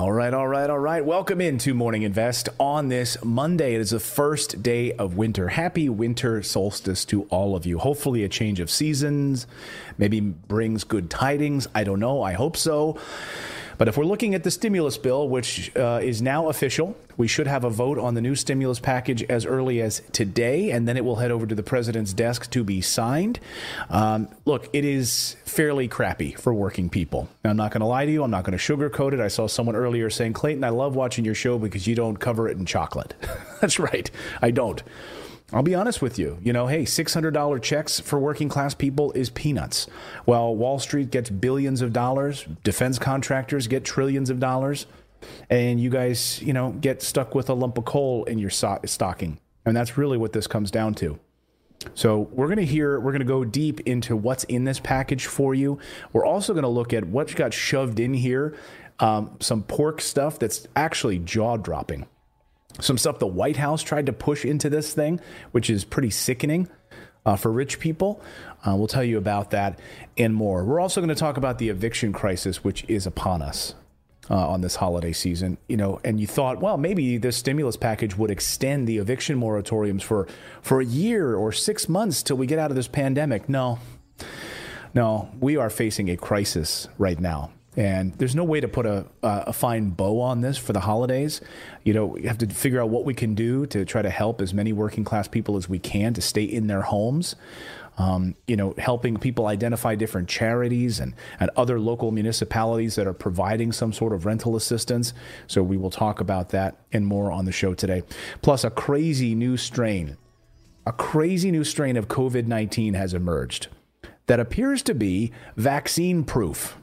All right. Welcome into Morning Invest on this Monday. It is the first day of winter. Happy winter solstice to all of you. Hopefully a change of seasons, maybe brings good tidings. I don't know. I hope so. But if we're looking at the stimulus bill, which is now official, we should have a vote on the new stimulus package as early as today, and then it will head over to the president's desk to be signed. Look, it is fairly crappy for working people. Now, I'm not going to lie to you. I'm not going to sugarcoat it. I saw someone earlier saying, Clayton, I love watching your show because you don't cover it in chocolate. That's right. I don't. I'll be honest with you. You know, hey, $600 checks for working class people is peanuts. While Wall Street gets billions of dollars, defense contractors get trillions of dollars, and you guys, you know, get stuck with a lump of coal in your stocking. And that's really what this comes down to. So we're going to go deep into what's in this package for you. We're also going to look at what got shoved in here, some pork stuff that's actually jaw-dropping. Some stuff the White House tried to push into this thing, which is pretty sickening for rich people. We'll tell you about that and more. We're also going to talk about the eviction crisis, which is upon us on this holiday season. You know, and you thought, well, maybe this stimulus package would extend the eviction moratoriums for a year or 6 months till we get out of this pandemic. No, we are facing a crisis right now. And there's no way to put a fine bow on this for the holidays. You know, we have to figure out what we can do to try to help as many working class people as we can to stay in their homes. You know, helping people identify different charities and other local municipalities that are providing some sort of rental assistance. So we will talk about that and more on the show today. Plus, a crazy new strain of COVID-19 has emerged that appears to be vaccine proof.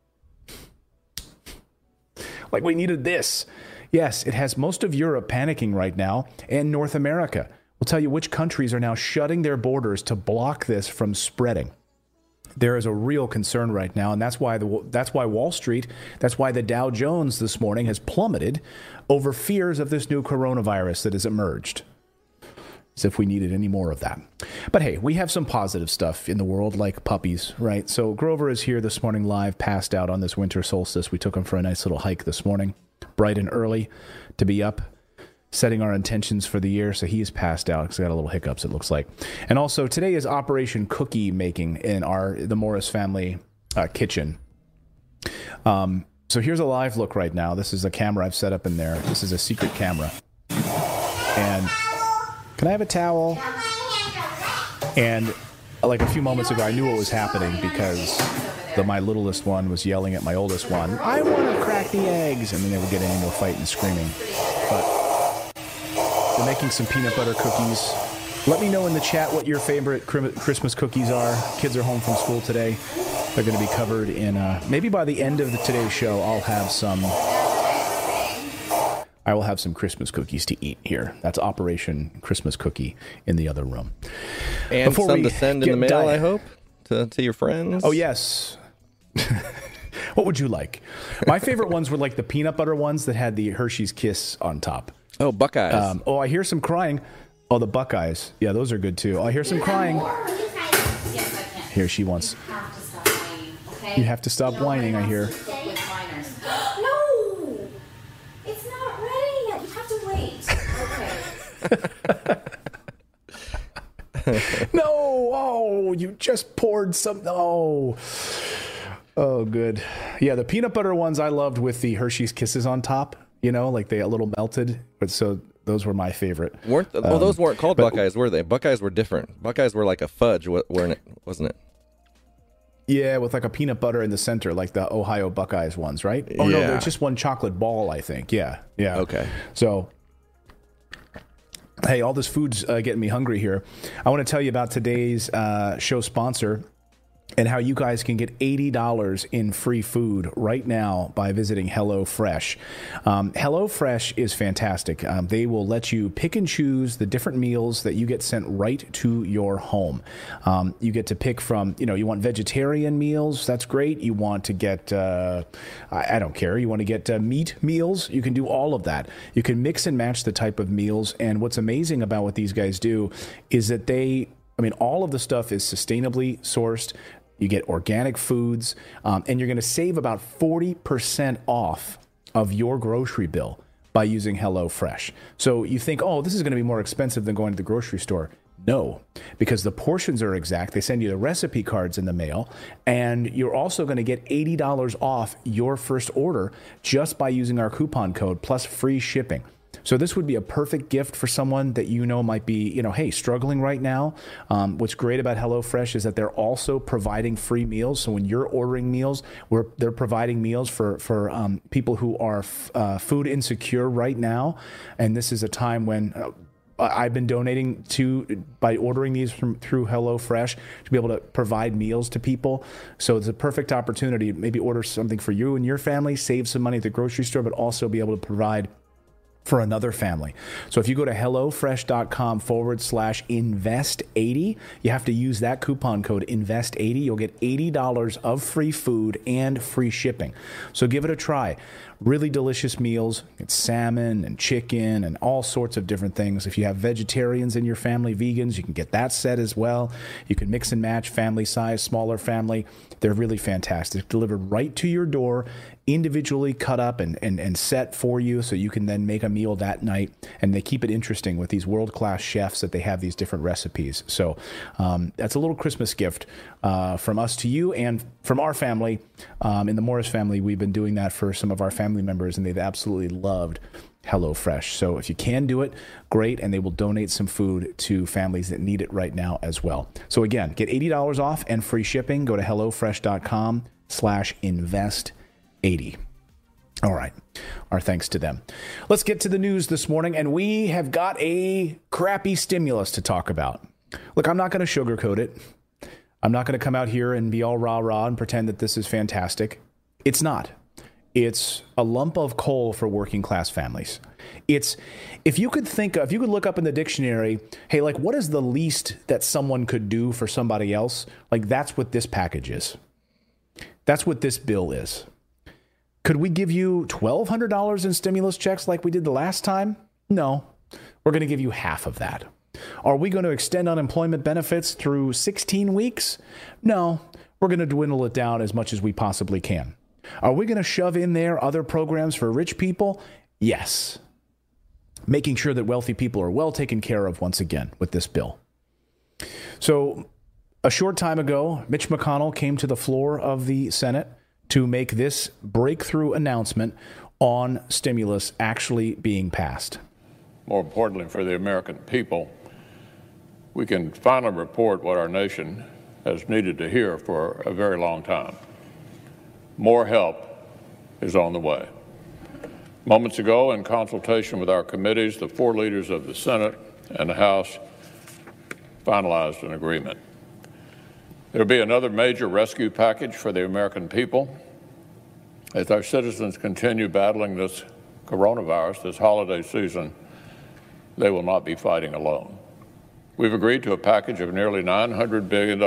Like we needed this. Yes, it has most of Europe panicking right now and North America. We'll tell you which countries are now shutting their borders to block this from spreading. There is a real concern right now, and that's why Wall Street, that's why the Dow Jones this morning has plummeted over fears of this new coronavirus that has emerged. As if we needed any more of that. But hey, we have some positive stuff in the world, like puppies, right? So Grover is here this morning live, passed out on this winter solstice. We took him for a nice little hike this morning, bright and early, to be up, setting our intentions for the year. So he is passed out because he got a little hiccups, it looks like. And also, today is Operation Cookie Making in the Morris family kitchen. So here's a live look right now. This is a camera I've set up in there. This is a secret camera. And can I have a towel? And like a few moments ago, I knew what was happening because my littlest one was yelling at my oldest one, I want to crack the eggs. And then they were getting into a fight and screaming. But we're making some peanut butter cookies. Let me know in the chat what your favorite Christmas cookies are. Kids are home from school today. They're going to be covered in, maybe by the end of today's show, I will have some Christmas cookies to eat here. That's Operation Christmas Cookie in the other room. And some to send in the mail, I hope, to your friends. Oh, yes. What would you like? My favorite ones were like the peanut butter ones that had the Hershey's Kiss on top. Oh, Buckeyes. I hear some crying. Oh, the Buckeyes. Yeah, those are good too. I hear some crying. Here she wants. You have to stop whining, I hear. No, oh, you just poured some. Oh, good. Yeah, the peanut butter ones I loved with the Hershey's Kisses on top. You know, like they a little melted. But so those were my favorite. Those weren't called Buckeyes, were they? Buckeyes were different. Buckeyes were like a fudge, weren't it? Wasn't it? Yeah, with like a peanut butter in the center, like the Ohio Buckeyes ones, right? Oh yeah. No, they're just one chocolate ball, I think. Yeah. Okay. So. Hey, all this food's getting me hungry here. I want to tell you about today's show sponsor and how you guys can get $80 in free food right now by visiting HelloFresh. HelloFresh is fantastic. They will let you pick and choose the different meals that you get sent right to your home. You get to pick from, you want vegetarian meals. That's great. You want to get, I don't care. You want to get meat meals. You can do all of that. You can mix and match the type of meals. And what's amazing about what these guys do is that all of the stuff is sustainably sourced. You get organic foods, and you're going to save about 40% off of your grocery bill by using HelloFresh. So you think, oh, this is going to be more expensive than going to the grocery store. No, because the portions are exact. They send you the recipe cards in the mail, and you're also going to get $80 off your first order just by using our coupon code plus free shipping. So this would be a perfect gift for someone that you know might be, hey, struggling right now. What's great about HelloFresh is that they're also providing free meals. So when you're ordering meals, they're providing meals for people who are food insecure right now. And this is a time when I've been donating by ordering these through HelloFresh to be able to provide meals to people. So it's a perfect opportunity. Maybe order something for you and your family, save some money at the grocery store, but also be able to provide for another family. So if you go to HelloFresh.com/invest80, you have to use that coupon code invest80. You'll get $80 of free food and free shipping. So give it a try. Really delicious meals. It's salmon and chicken and all sorts of different things. If you have vegetarians in your family, vegans, you can get that set as well. You can mix and match family size, smaller family. They're really fantastic. Delivered right to your door, individually cut up and set for you so you can then make a meal that night. And they keep it interesting with these world-class chefs that they have these different recipes. So that's a little Christmas gift from us to you and from our family. In the Morris family, we've been doing that for some of our family members, and they've absolutely loved HelloFresh. So if you can do it, great, and they will donate some food to families that need it right now as well. So again, get $80 off and free shipping. Go to HelloFresh.com/invest80. All right. Our thanks to them. Let's get to the news this morning, and we have got a crappy stimulus to talk about. Look, I'm not going to sugarcoat it. I'm not going to come out here and be all rah-rah and pretend that this is fantastic. It's not. It's a lump of coal for working class families. If you could look up in the dictionary, hey, like what is the least that someone could do for somebody else? Like that's what this package is. That's what this bill is. Could we give you $1,200 in stimulus checks like we did the last time? No, we're going to give you half of that. Are we going to extend unemployment benefits through 16 weeks? No, we're going to dwindle it down as much as we possibly can. Are we going to shove in there other programs for rich people? Yes. Making sure that wealthy people are well taken care of once again with this bill. So a short time ago, Mitch McConnell came to the floor of the Senate to make this breakthrough announcement on stimulus actually being passed. More importantly for the American people, we can finally report what our nation has needed to hear for a very long time. More help is on the way. Moments ago, in consultation with our committees, the four leaders of the Senate and the House finalized an agreement. There will be another major rescue package for the American people. As our citizens continue battling this coronavirus this holiday season, they will not be fighting alone. We've agreed to a package of nearly $900 billion.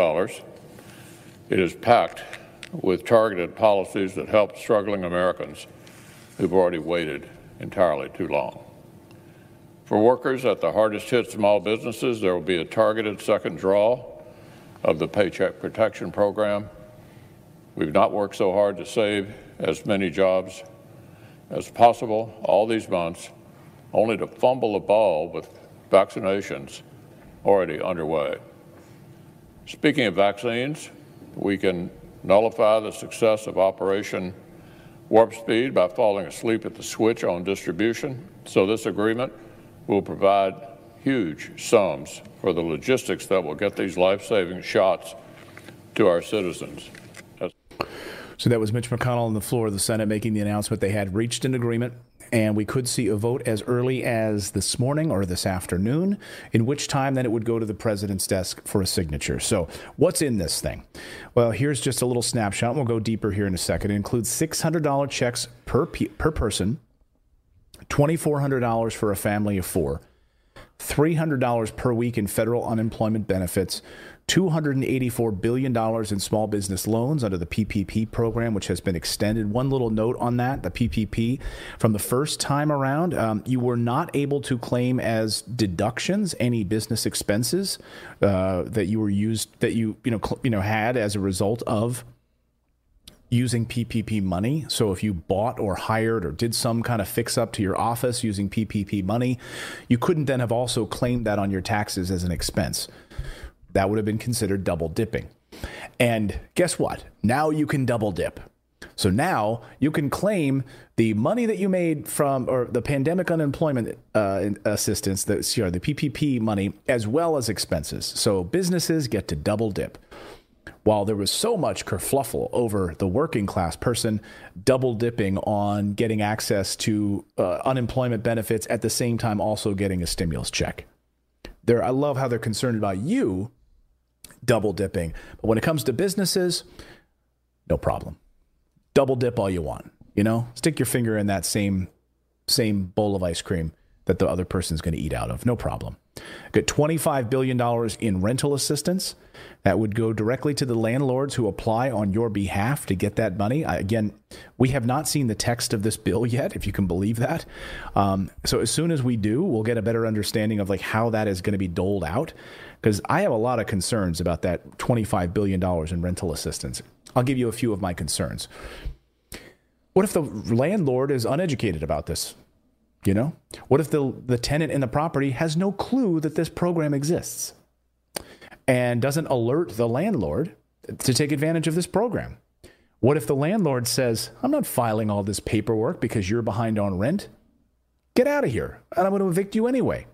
It is packed with targeted policies that help struggling Americans who've already waited entirely too long. For workers at the hardest hit small businesses, there will be a targeted second draw of the Paycheck Protection Program. We've not worked so hard to save as many jobs as possible all these months, only to fumble the ball with vaccinations already underway. Speaking of vaccines, we can nullify the success of Operation Warp Speed by falling asleep at the switch on distribution. So this agreement will provide huge sums for the logistics that will get these life-saving shots to our citizens. So that was Mitch McConnell on the floor of the Senate making the announcement they had reached an agreement, and we could see a vote as early as this morning or this afternoon, in which time then it would go to the president's desk for a signature. So what's in this thing? Well, here's just a little snapshot. We'll go deeper here in a second. It includes $600 checks per person, $2,400 for a family of four, $300 per week in federal unemployment benefits, $284 billion in small business loans under the PPP program, which has been extended. One little note on that, the PPP, from the first time around, you were not able to claim as deductions any business expenses that you had as a result of using PPP money. So if you bought or hired or did some kind of fix up to your office using PPP money, you couldn't then have also claimed that on your taxes as an expense. That would have been considered double dipping. And guess what? Now you can double dip. So now you can claim the money that you made from, or the pandemic unemployment assistance, the PPP money, as well as expenses. So businesses get to double dip. While there was so much kerfluffle over the working class person double dipping on getting access to unemployment benefits at the same time also getting a stimulus check. I love how they're concerned about you double dipping. But when it comes to businesses, no problem. Double dip all you want, stick your finger in that same bowl of ice cream that the other person's going to eat out of. No problem. Got $25 billion in rental assistance that would go directly to the landlords who apply on your behalf to get that money. Again, we have not seen the text of this bill yet, if you can believe that. So as soon as we do, we'll get a better understanding of how that is going to be doled out, because I have a lot of concerns about that $25 billion in rental assistance. I'll give you a few of my concerns. What if the landlord is uneducated about this? What if the tenant in the property has no clue that this program exists and doesn't alert the landlord to take advantage of this program? What if the landlord says, I'm not filing all this paperwork because you're behind on rent? Get out of here, and I'm going to evict you anyway.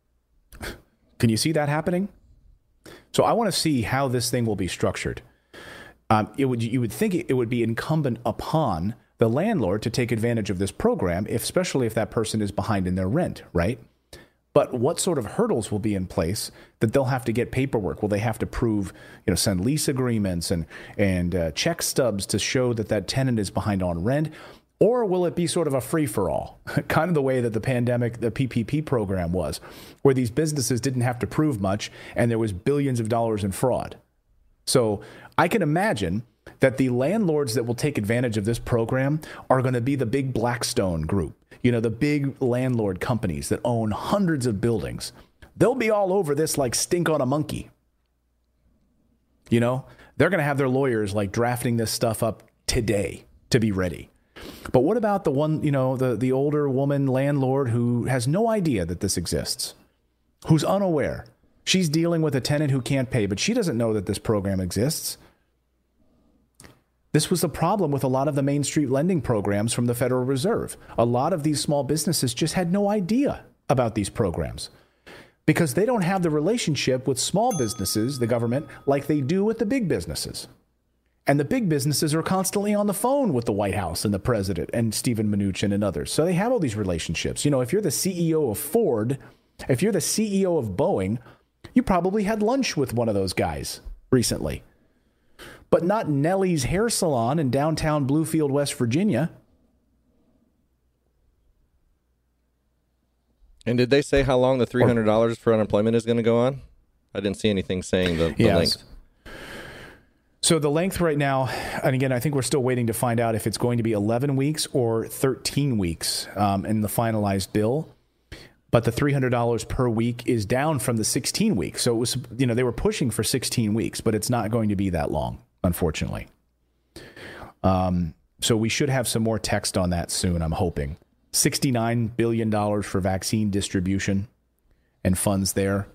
Can you see that happening? So I want to see how this thing will be structured. You would think it would be incumbent upon the landlord to take advantage of this program, especially if that person is behind in their rent, right? But what sort of hurdles will be in place that they'll have to get paperwork? Will they have to prove, send lease agreements and check stubs to show that tenant is behind on rent? Or will it be sort of a free-for-all, kind of the way that the PPP program was, where these businesses didn't have to prove much and there was billions of dollars in fraud? So I can imagine that the landlords that will take advantage of this program are going to be the big Blackstone group, the big landlord companies that own hundreds of buildings. They'll be all over this like stink on a monkey. They're going to have their lawyers drafting this stuff up today to be ready. But what about the one, the older woman landlord who has no idea that this exists, who's unaware? She's dealing with a tenant who can't pay, but she doesn't know that this program exists. This was the problem with a lot of the Main Street lending programs from the Federal Reserve. A lot of these small businesses just had no idea about these programs because they don't have the relationship with small businesses, the government, like they do with the big businesses. And the big businesses are constantly on the phone with the White House and the president and Steven Mnuchin and others. So they have all these relationships. If you're the CEO of Ford, if you're the CEO of Boeing, you probably had lunch with one of those guys recently. But not Nellie's Hair Salon in downtown Bluefield, West Virginia. And did they say how long the $300 for unemployment is going to go on? I didn't see anything saying the length. So the length right now, and again, I think we're still waiting to find out if it's going to be 11 weeks or 13 weeks in the finalized bill. But the $300 per week is down from the 16 weeks. So it was, they were pushing for 16 weeks, but it's not going to be that long, unfortunately. So we should have some more text on that soon, I'm hoping. $69 billion for vaccine distribution and funds there.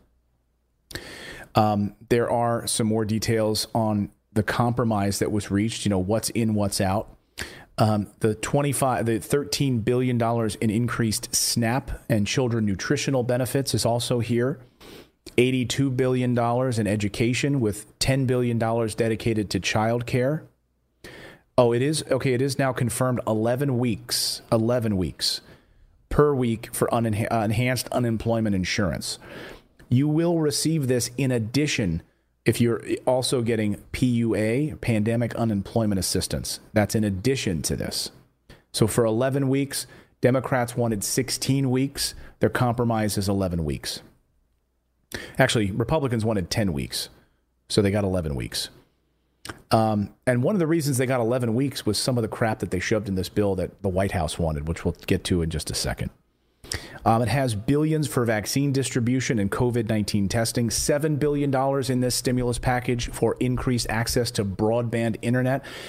There are some more details on the compromise that was reached, what's in, what's out. The $13 billion in increased SNAP and children nutritional benefits is also here. $82 billion in education with $10 billion dedicated to child care. Oh, it is? Okay, it is now confirmed 11 weeks per week for enhanced unemployment insurance. You will receive this in addition if you're also getting PUA, Pandemic Unemployment Assistance. That's in addition to this. So for 11 weeks, Democrats wanted 16 weeks. Their compromise is 11 weeks. Actually, Republicans wanted 10 weeks. So they got 11 weeks. And one of the reasons they got 11 weeks was some of the crap that they shoved in this bill that the White House wanted, which we'll get to in just a second. It has billions for vaccine distribution and COVID-19 testing, $7 billion in this stimulus package for increased access to broadband internet.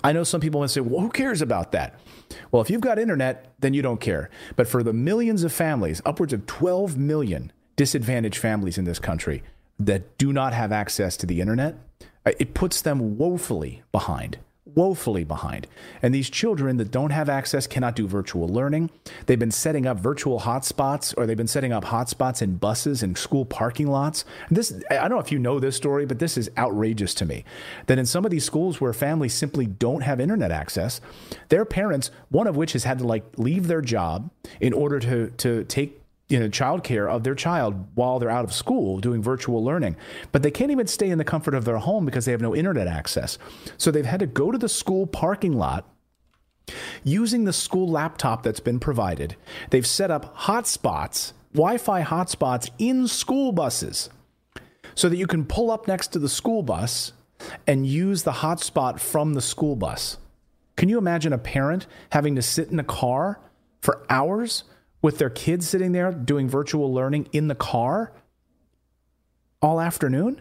I know some people want to say, well, who cares about that? Well, if you've got internet, then you don't care. But for the millions of families, upwards of 12 million disadvantaged families in this country that do not have access to the internet, it puts them woefully behind. And these children that don't have access cannot do virtual learning. They've been setting up virtual hotspots, or they've been setting up hotspots in buses and school parking lots. And this, I don't know if you know this story, but this is outrageous to me. That in some of these schools where families simply don't have internet access, their parents, one of which has had to leave their job in order to take childcare of their child while they're out of school doing virtual learning. But they can't even stay in the comfort of their home because they have no internet access. So they've had to go to the school parking lot using the school laptop that's been provided. They've set up hotspots, Wi-Fi hotspots in school buses so that you can pull up next to the school bus and use the hotspot from the school bus. Can you imagine a parent having to sit in a car for hours with their kids sitting there doing virtual learning in the car all afternoon?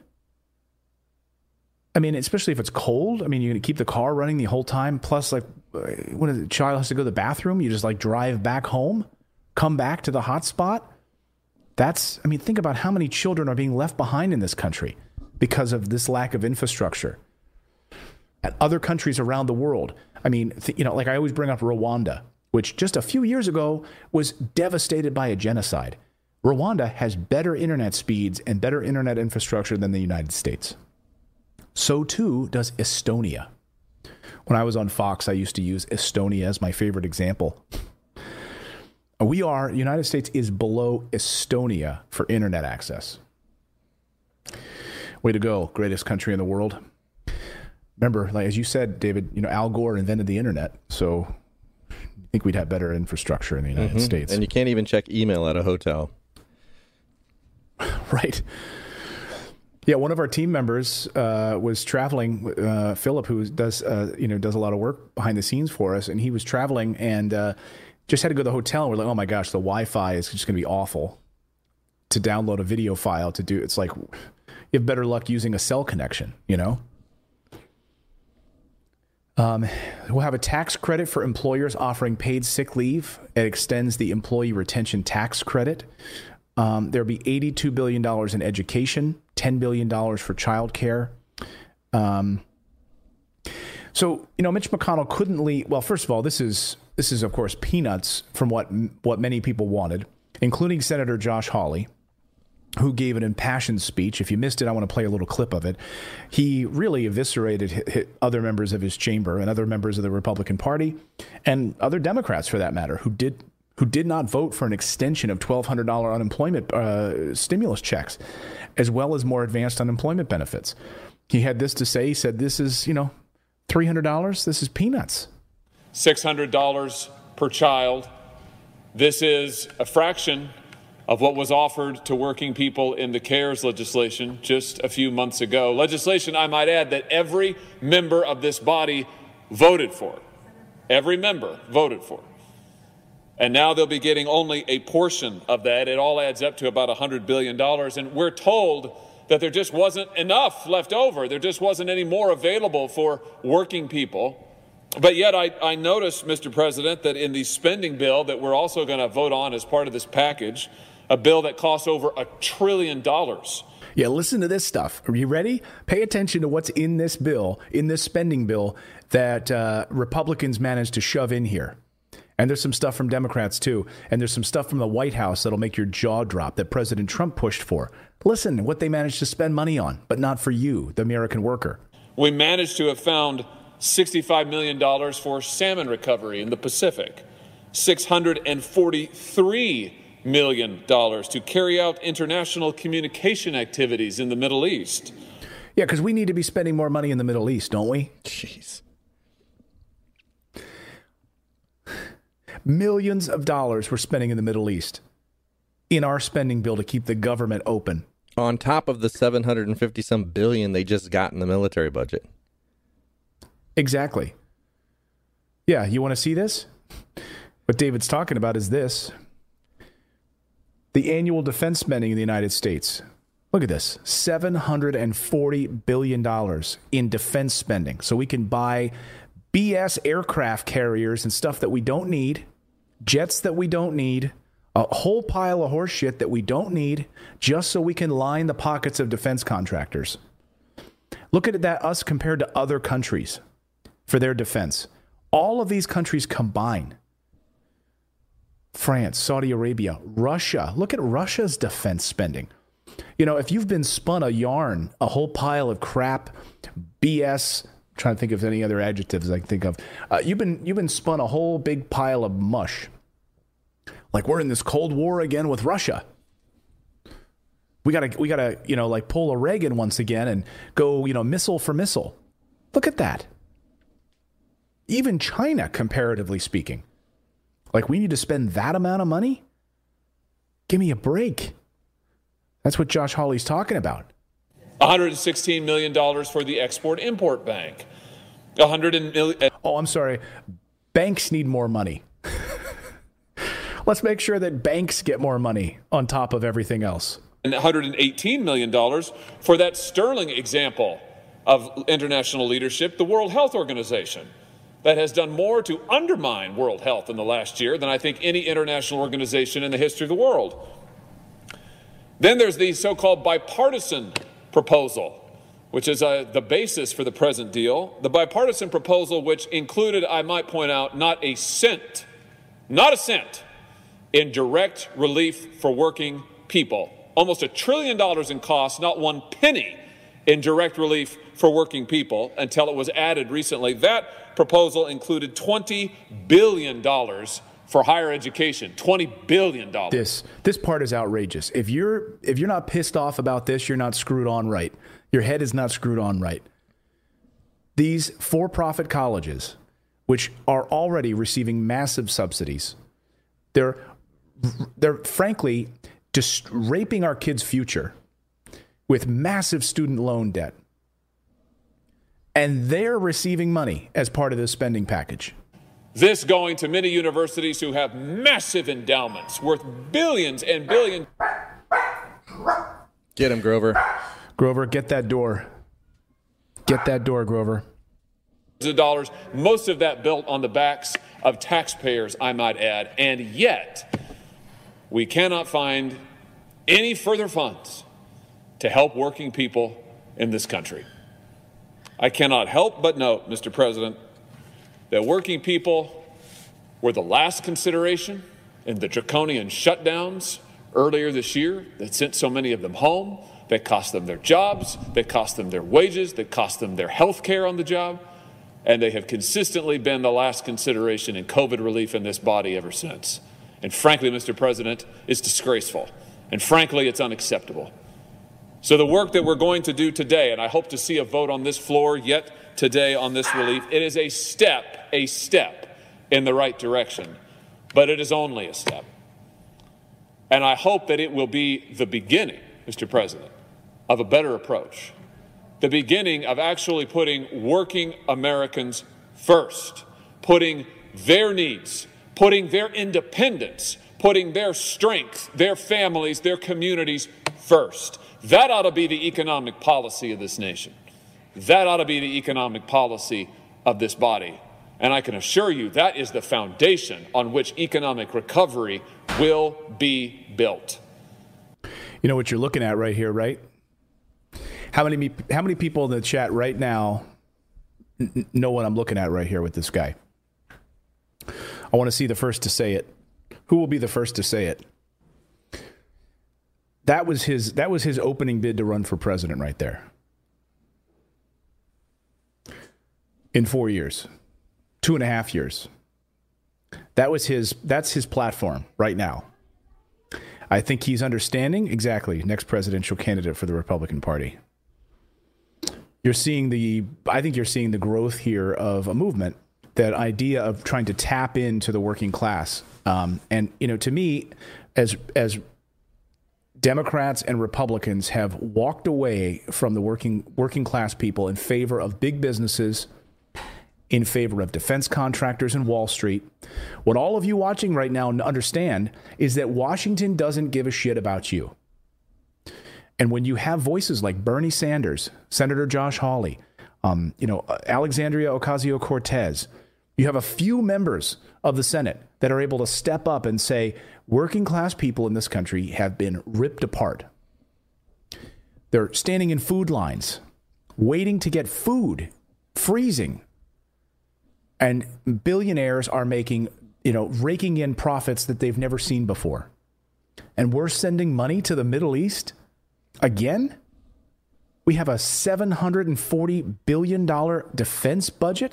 I mean, especially if it's cold. I mean, you're going to keep the car running the whole time. Plus, when a child has to go to the bathroom, you just drive back home, come back to the hotspot. Think about how many children are being left behind in this country because of this lack of infrastructure. At other countries around the world, I always bring up Rwanda, which just a few years ago was devastated by a genocide. Rwanda has better internet speeds and better internet infrastructure than the United States. So too does Estonia. When I was on Fox, I used to use Estonia as my favorite example. The United States is below Estonia for internet access. Way to go, greatest country in the world. Remember, as you said, David, Al Gore invented the internet, so I think we'd have better infrastructure in the United States. And you can't even check email at a hotel. Right. Yeah, one of our team members was traveling, Philip, who does a lot of work behind the scenes for us, and he was traveling and just had to go to the hotel. And we're like, oh my gosh, the Wi-Fi is just going to be awful to download a video file to do. It's like you have better luck using a cell connection, We'll have a tax credit for employers offering paid sick leave. It extends the employee retention tax credit. There'll be $82 billion in education, $10 billion for childcare. So, Mitch McConnell couldn't leave. Well, first of all, this is of course peanuts from what many people wanted, including Senator Josh Hawley, who gave an impassioned speech. If you missed it, I want to play a little clip of it. He really eviscerated other members of his chamber and other members of the Republican Party and other Democrats, for that matter, who did not vote for an extension of $1,200 unemployment stimulus checks, as well as more advanced unemployment benefits. He had this to say. He said, this is, $300. This is peanuts. $600 per child. This is a fraction of what was offered to working people in the CARES legislation just a few months ago. Legislation, I might add, that every member of this body voted for. Every member voted for. And now they'll be getting only a portion of that. It all adds up to about $100 billion. And we're told that there just wasn't enough left over. There just wasn't any more available for working people. But yet I noticed, Mr. President, that in the spending bill that we're also going to vote on as part of this package, a bill that costs over $1 trillion. Yeah, listen to this stuff. Are you ready? Pay attention to what's in this bill, in this spending bill that Republicans managed to shove in here. And there's some stuff from Democrats, too. And there's some stuff from the White House that'll make your jaw drop that President Trump pushed for. Listen, what they managed to spend money on, but not for you, the American worker. We managed to have found $65 million for salmon recovery in the Pacific, $643 million to carry out international communication activities in the Middle East. Yeah, because we need to be spending more money in the Middle East, don't we? Jeez. Millions of dollars we're spending in the Middle East in our spending bill to keep the government open. On top of the $750-some billion they just got in the military budget. Exactly. Yeah, you want to see this? What David's talking about is this. The annual defense spending in the United States. Look at this. $740 billion in defense spending. So we can buy BS aircraft carriers and stuff that we don't need, jets that we don't need, a whole pile of horse shit that we don't need, just so we can line the pockets of defense contractors. Look at that, us compared to other countries for their defense. All of these countries combine. France, Saudi Arabia, Russia. Look at Russia's defense spending. You know, if you've been spun a yarn, a whole pile of crap, BS, I'm trying to think of any other adjectives I can think of. You've been spun a whole big pile of mush. Like we're in this Cold War again with Russia. We gotta, you know, like pull a Reagan once again and go, you know, missile for missile. Look at that. Even China, comparatively speaking. Like we need to spend that amount of money? Give me a break. That's what Josh Hawley's talking about. $116 million for the Export-Import Bank. $100 million. Oh, I'm sorry. Banks need more money. Let's make sure that banks get more money on top of everything else. And $118 million for that sterling example of international leadership, the World Health Organization, that has done more to undermine world health in the last year than I think any international organization in the history of the world. Then there's the so-called bipartisan proposal, which is the basis for the present deal. The bipartisan proposal, which included, I might point out, not a cent in direct relief for working people. Almost $1 trillion in costs, not one penny in direct relief for working people until it was added recently. That proposal included $20 billion for higher education. $20 billion. This part is outrageous. If you're not pissed off about this, you're not screwed on right. Your head is not screwed on right. These for-profit colleges, which are already receiving massive subsidies, they're frankly just raping our kids' future with massive student loan debt. And they're receiving money as part of this spending package. This going to many universities who have massive endowments worth billions and billions. Get him, Grover. Grover, get that door. Get that door, Grover. Dollars, most of that built on the backs of taxpayers, I might add. And yet, we cannot find any further funds to help working people in this country. I cannot help but note, Mr. President, that working people were the last consideration in the draconian shutdowns earlier this year that sent so many of them home, that cost them their jobs, that cost them their wages, that cost them their health care on the job, and they have consistently been the last consideration in COVID relief in this body ever since. And frankly, Mr. President, it's disgraceful. And frankly, it's unacceptable. So the work that we're going to do today, and I hope to see a vote on this floor yet today on this relief, it is a step in the right direction, but it is only a step. And I hope that it will be the beginning, Mr. President, of a better approach, the beginning of actually putting working Americans first, putting their needs, putting their independence, putting their strength, their families, their communities first. That ought to be the economic policy of this nation. That ought to be the economic policy of this body. And I can assure you that is the foundation on which economic recovery will be built. You know what you're looking at right here, right? How many people in the chat right now know what I'm looking at right here with this guy? I want to see the first to say it. Who will be the first to say it? That was his opening bid to run for president right there. In 4 years, 2.5 years. That's his platform right now. I think he's understanding exactly next presidential candidate for the Republican Party. I think you're seeing the growth here of a movement, that idea of trying to tap into the working class. And you know, to me, as Democrats and Republicans have walked away from the working class people in favor of big businesses, in favor of defense contractors and Wall Street, what all of you watching right now understand is that Washington doesn't give a shit about you. And when you have voices like Bernie Sanders, Senator Josh Hawley, Alexandria Ocasio-Cortez. You have a few members of the Senate that are able to step up and say, working class people in this country have been ripped apart. They're standing in food lines, waiting to get food, freezing. And billionaires are making, raking in profits that they've never seen before. And we're sending money to the Middle East again? We have a $740 billion defense budget.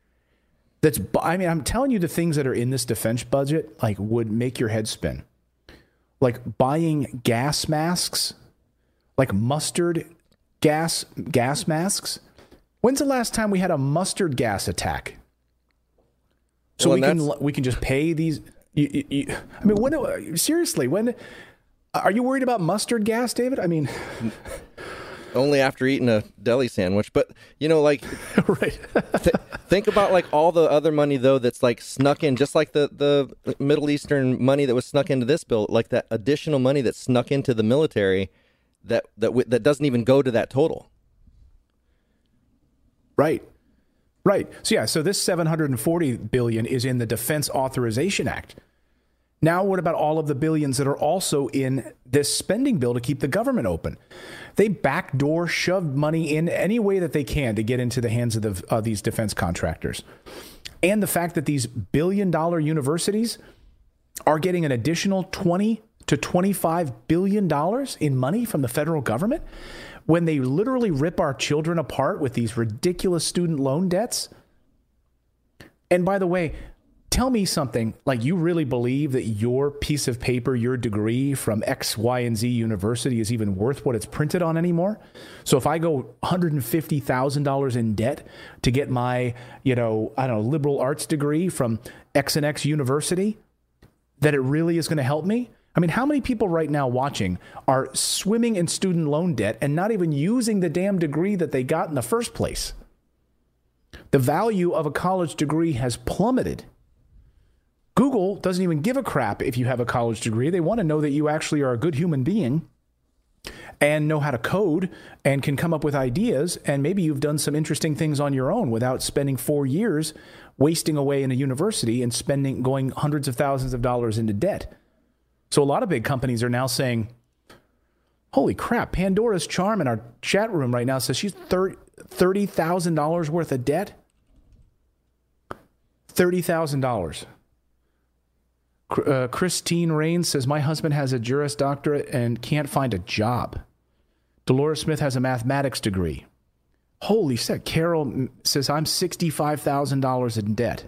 I'm telling you, the things that are in this defense budget, would make your head spin. Like buying gas masks, like mustard gas masks. When's the last time we had a mustard gas attack? So we can just pay these. Seriously, when are you worried about mustard gas, David? Only after eating a deli sandwich. But right. Think about all the other money though that's snuck in, just like the Middle Eastern money that was snuck into this bill, like that additional money that's snuck into the military that doesn't even go to that total. Right. So this $740 billion is in the Defense Authorization Act. Now, what about all of the billions that are also in this spending bill to keep the government open? They backdoor shoved money in any way that they can to get into the hands of these defense contractors. And the fact that these billion-dollar universities are getting an additional $20 to $25 billion in money from the federal government, when they literally rip our children apart with these ridiculous student loan debts. And by the way, tell me something, you really believe that your piece of paper, your degree from X, Y, and Z university is even worth what it's printed on anymore? So if I go $150,000 in debt to get my, liberal arts degree from X and X university, that it really is going to help me? How many people right now watching are swimming in student loan debt and not even using the damn degree that they got in the first place? The value of a college degree has plummeted. Google doesn't even give a crap if you have a college degree. They want to know that you actually are a good human being and know how to code and can come up with ideas. And maybe you've done some interesting things on your own without spending 4 years wasting away in a university and going hundreds of thousands of dollars into debt. So a lot of big companies are now saying, holy crap, Pandora's Charm in our chat room right now says she's $30,000 worth of debt. $30,000. Christine Rains says, my husband has a Juris Doctorate and can't find a job. Dolores Smith has a mathematics degree. Holy shit. Carol says, I'm $65,000 in debt.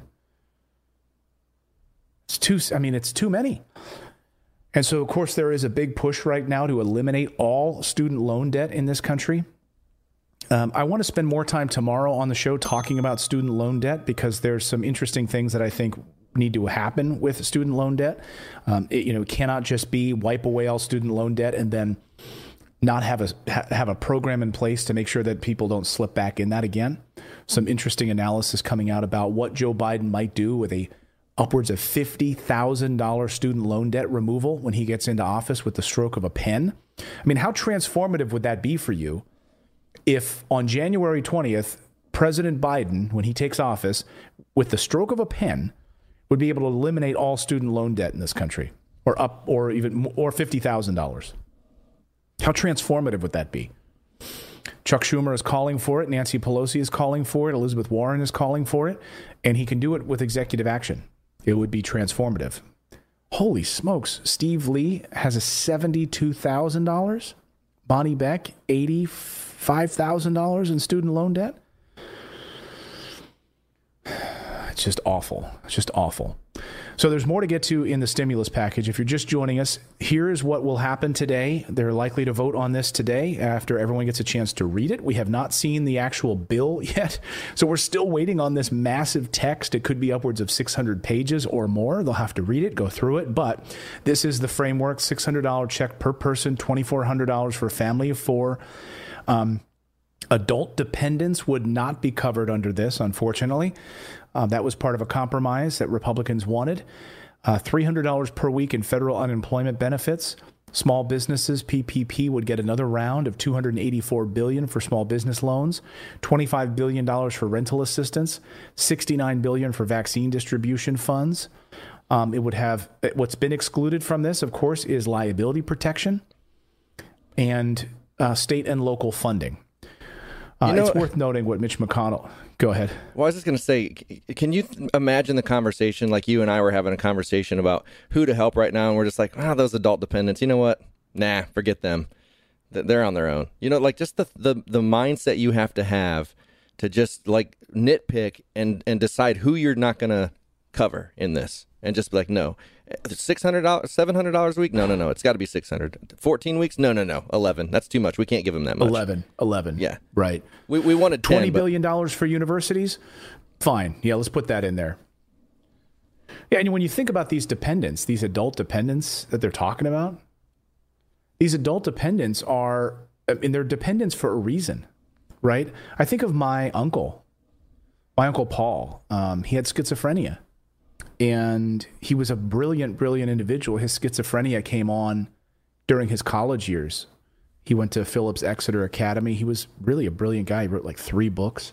It's too many. And so, of course, there is a big push right now to eliminate all student loan debt in this country. I want to spend more time tomorrow on the show talking about student loan debt because there's some interesting things that I think need to happen with student loan debt. It cannot just be wipe away all student loan debt and then not have a program in place to make sure that people don't slip back in that again. Some interesting analysis coming out about what Joe Biden might do with upwards of $50,000 student loan debt removal when he gets into office with the stroke of a pen. How transformative would that be for you if on January 20th, President Biden, when he takes office, with the stroke of a pen, would be able to eliminate all student loan debt in this country or $50,000? How transformative would that be? Chuck Schumer is calling for it. Nancy Pelosi is calling for it. Elizabeth Warren is calling for it. And he can do it with executive action. It would be transformative. Holy smokes. Steve Lee has a $72,000. Bonnie Beck, $85,000 in student loan debt. It's just awful. It's just awful. So there's more to get to in the stimulus package. If you're just joining us, here's what will happen today. They're likely to vote on this today after everyone gets a chance to read it. We have not seen the actual bill yet, so we're still waiting on this massive text. It could be upwards of 600 pages or more. They'll have to read it, go through it, but this is the framework. $600 check per person, $2,400 for a family of four. Adult dependents would not be covered under this, unfortunately. That was part of a compromise that Republicans wanted. $300 per week in federal unemployment benefits, Small businesses, PPP, would get another round of $284 billion for small business loans, $25 billion for rental assistance, $69 billion for vaccine distribution funds. It would have, what's been excluded from this, of course, is liability protection and state and local funding. It's worth noting what Mitch McConnell... Go ahead. Well, I was just going to say, can you imagine the conversation, like you and I were having a conversation about who to help right now, and we're just like, those adult dependents, you know what? Nah, forget them. They're on their own. You know, like just the mindset you have to just like nitpick and decide who you're not going to cover in this, and just be like, no. $600, $700 a week? No. It's got to be 600. 14 weeks? No. 11. That's too much. We can't give them that much. 11. Yeah. Right. We wanted 10, $20 billion for universities? Fine. Yeah, let's put that in there. Yeah, and when you think about these dependents, these adult dependents that they're talking about, these adult dependents they're dependents for a reason, right? I think of my uncle Paul. He had schizophrenia. And he was a brilliant individual. His schizophrenia came on during his college years. He went to Phillips Exeter Academy. He was really a brilliant guy. He wrote like 3 books.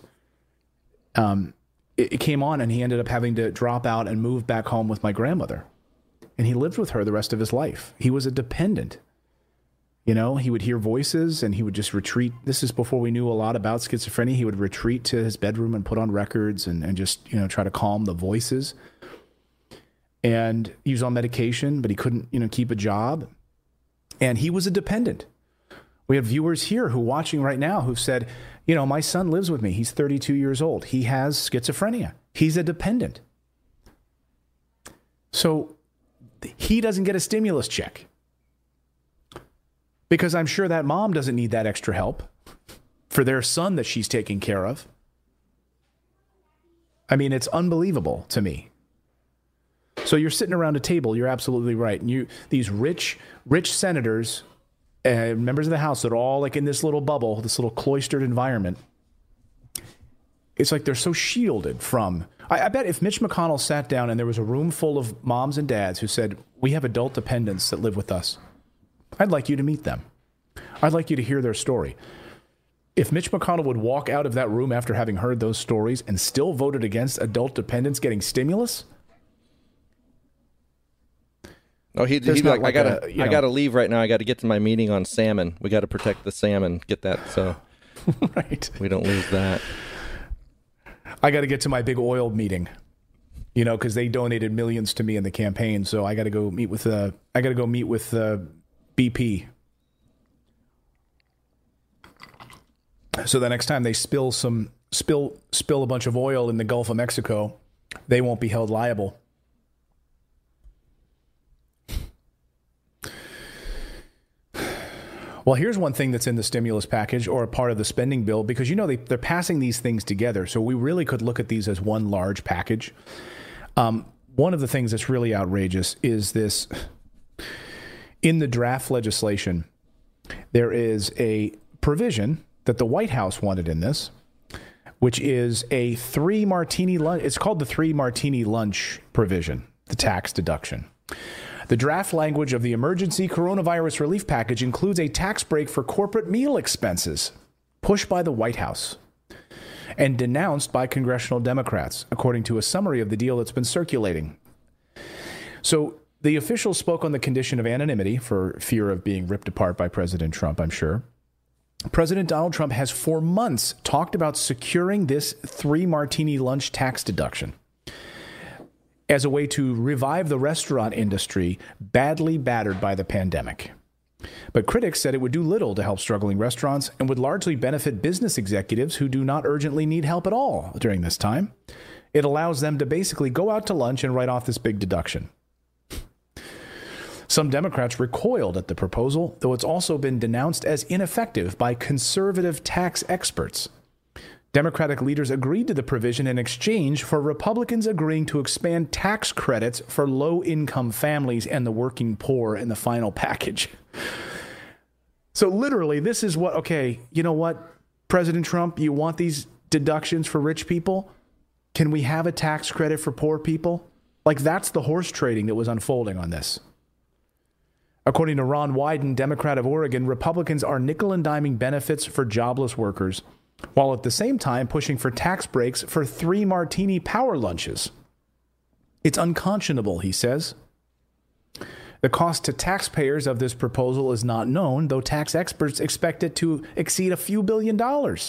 It came on, and he ended up having to drop out and move back home with my grandmother. And he lived with her the rest of his life. He was a dependent. You know, he would hear voices, and he would just retreat. This is before we knew a lot about schizophrenia. He would retreat to his bedroom and put on records and just, try to calm the voices. And he was on medication, but he couldn't, keep a job. And he was a dependent. We have viewers here who are watching right now who've said, my son lives with me. He's 32 years old. He has schizophrenia. He's a dependent. So he doesn't get a stimulus check because I'm sure that mom doesn't need that extra help for their son that she's taking care of. I mean, it's unbelievable to me. So you're sitting around a table. You're absolutely right. And these rich senators, members of the House that are all like in this little bubble, this little cloistered environment. It's like they're so shielded from. I bet if Mitch McConnell sat down and there was a room full of moms and dads who said, we have adult dependents that live with us, I'd like you to meet them. I'd like you to hear their story. If Mitch McConnell would walk out of that room after having heard those stories and still voted against adult dependents getting stimulus, oh, he'd be like, I gotta leave right now. I got to get to my meeting on salmon. We got to protect the salmon. Get that so right. We don't lose that. I got to get to my big oil meeting, because they donated millions to me in the campaign. So I got to go meet with BP. So the next time they spill a bunch of oil in the Gulf of Mexico, they won't be held liable. Well, here's one thing that's in the stimulus package or a part of the spending bill, because, they're passing these things together. So we really could look at these as one large package. One of the things that's really outrageous is this. In the draft legislation, there is a provision that the White House wanted in this, which is a 3 martini lunch. It's called the 3 martini lunch provision, the tax deduction. The draft language of the emergency coronavirus relief package includes a tax break for corporate meal expenses, pushed by the White House and denounced by congressional Democrats, according to a summary of the deal that's been circulating. So the officials spoke on the condition of anonymity for fear of being ripped apart by President Trump, I'm sure. President Donald Trump has for months talked about securing this 3 martini lunch tax deduction as a way to revive the restaurant industry badly battered by the pandemic. But critics said it would do little to help struggling restaurants and would largely benefit business executives who do not urgently need help at all during this time. It allows them to basically go out to lunch and write off this big deduction. Some Democrats recoiled at the proposal, though it's also been denounced as ineffective by conservative tax experts. Democratic leaders agreed to the provision in exchange for Republicans agreeing to expand tax credits for low-income families and the working poor in the final package. So literally, this is what, okay, you know what, President Trump, you want these deductions for rich people? Can we have a tax credit for poor people? Like, that's the horse trading that was unfolding on this. According to Ron Wyden, Democrat of Oregon, Republicans are nickel and diming benefits for jobless workers, while at the same time pushing for tax breaks for 3 martini power lunches. It's unconscionable, he says. The cost to taxpayers of this proposal is not known, though tax experts expect it to exceed a few $1 billion.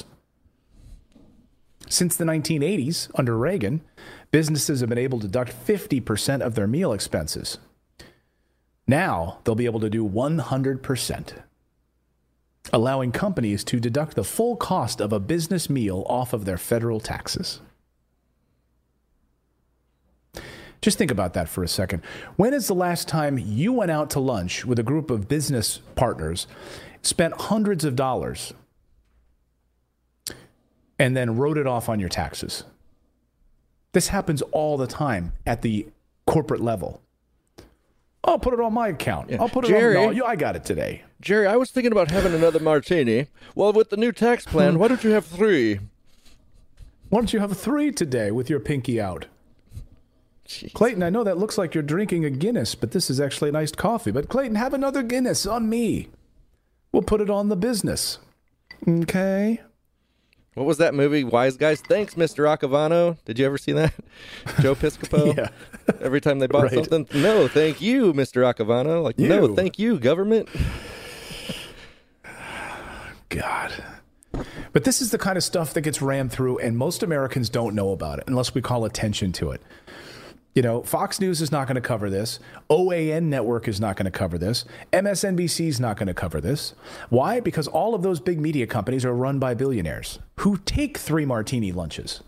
Since the 1980s, under Reagan, businesses have been able to deduct 50% of their meal expenses. Now they'll be able to do 100%, allowing companies to deduct the full cost of a business meal off of their federal taxes. Just think about that for a second. When is the last time you went out to lunch with a group of business partners, spent hundreds of dollars, and then wrote it off on your taxes? This happens all the time at the corporate level. I'll put it on my account. Yeah. I'll put it on. No, I got it today. Jerry, I was thinking about having another martini. Well, with the new tax plan, why don't you have 3? Why don't you have 3 today with your pinky out? Jeez. Clayton, I know that looks like you're drinking a Guinness, but this is actually an iced coffee. But Clayton, have another Guinness on me. We'll put it on the business. Okay? What was that movie, Wise Guys? Thanks, Mr. Accavano. Did you ever see that? Joe Piscopo? Yeah. Every time they bought something, no, thank you, Mr. Accavano. Like, no, thank you, government. God. But this is the kind of stuff that gets rammed through, and most Americans don't know about it unless we call attention to it. You know, Fox News is not going to cover this. OAN Network is not going to cover this. MSNBC is not going to cover this. Why? Because all of those big media companies are run by billionaires who take 3 martini lunches.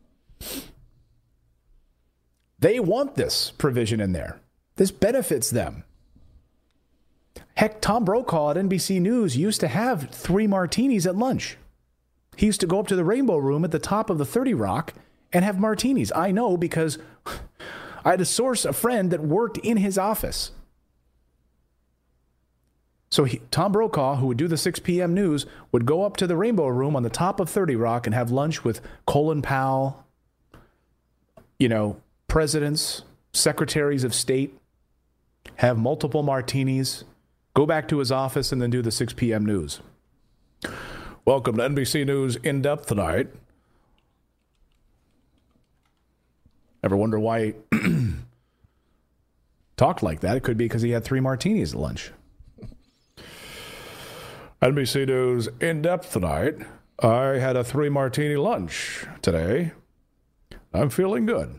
They want this provision in there. This benefits them. Heck, Tom Brokaw at NBC News used to have 3 martinis at lunch. He used to go up to the Rainbow Room at the top of the 30 Rock and have martinis. I know because I had a friend that worked in his office. So Tom Brokaw, who would do the 6 p.m. news, would go up to the Rainbow Room on the top of 30 Rock and have lunch with Colin Powell, presidents, secretaries of state, have multiple martinis, go back to his office, and then do the 6 p.m. news. Welcome to NBC News In Depth tonight. Ever wonder why he talked like that? It could be because he had 3 martinis at lunch. NBC News In Depth tonight. I had a 3 martini lunch today. I'm feeling good.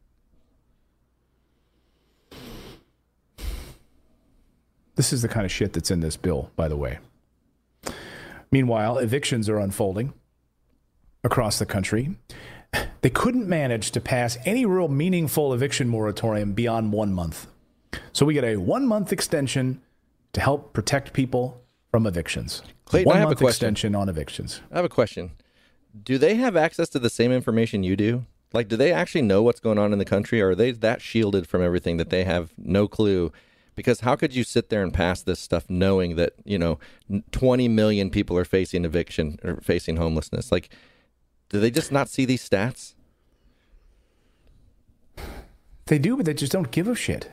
This is the kind of shit that's in this bill, by the way. Meanwhile, evictions are unfolding across the country. They couldn't manage to pass any real meaningful eviction moratorium beyond 1 month. So we get a 1-month extension to help protect people from evictions. Clayton, I have a 1-month question. extension on evictions. I have a question. Do they have access to the same information you do? Like, do they actually know what's going on in the country, or are they that shielded from everything that they have no clue? Because how could you sit there and pass this stuff knowing that, 20 million people are facing eviction or facing homelessness? Like, do they just not see these stats? They do, but they just don't give a shit.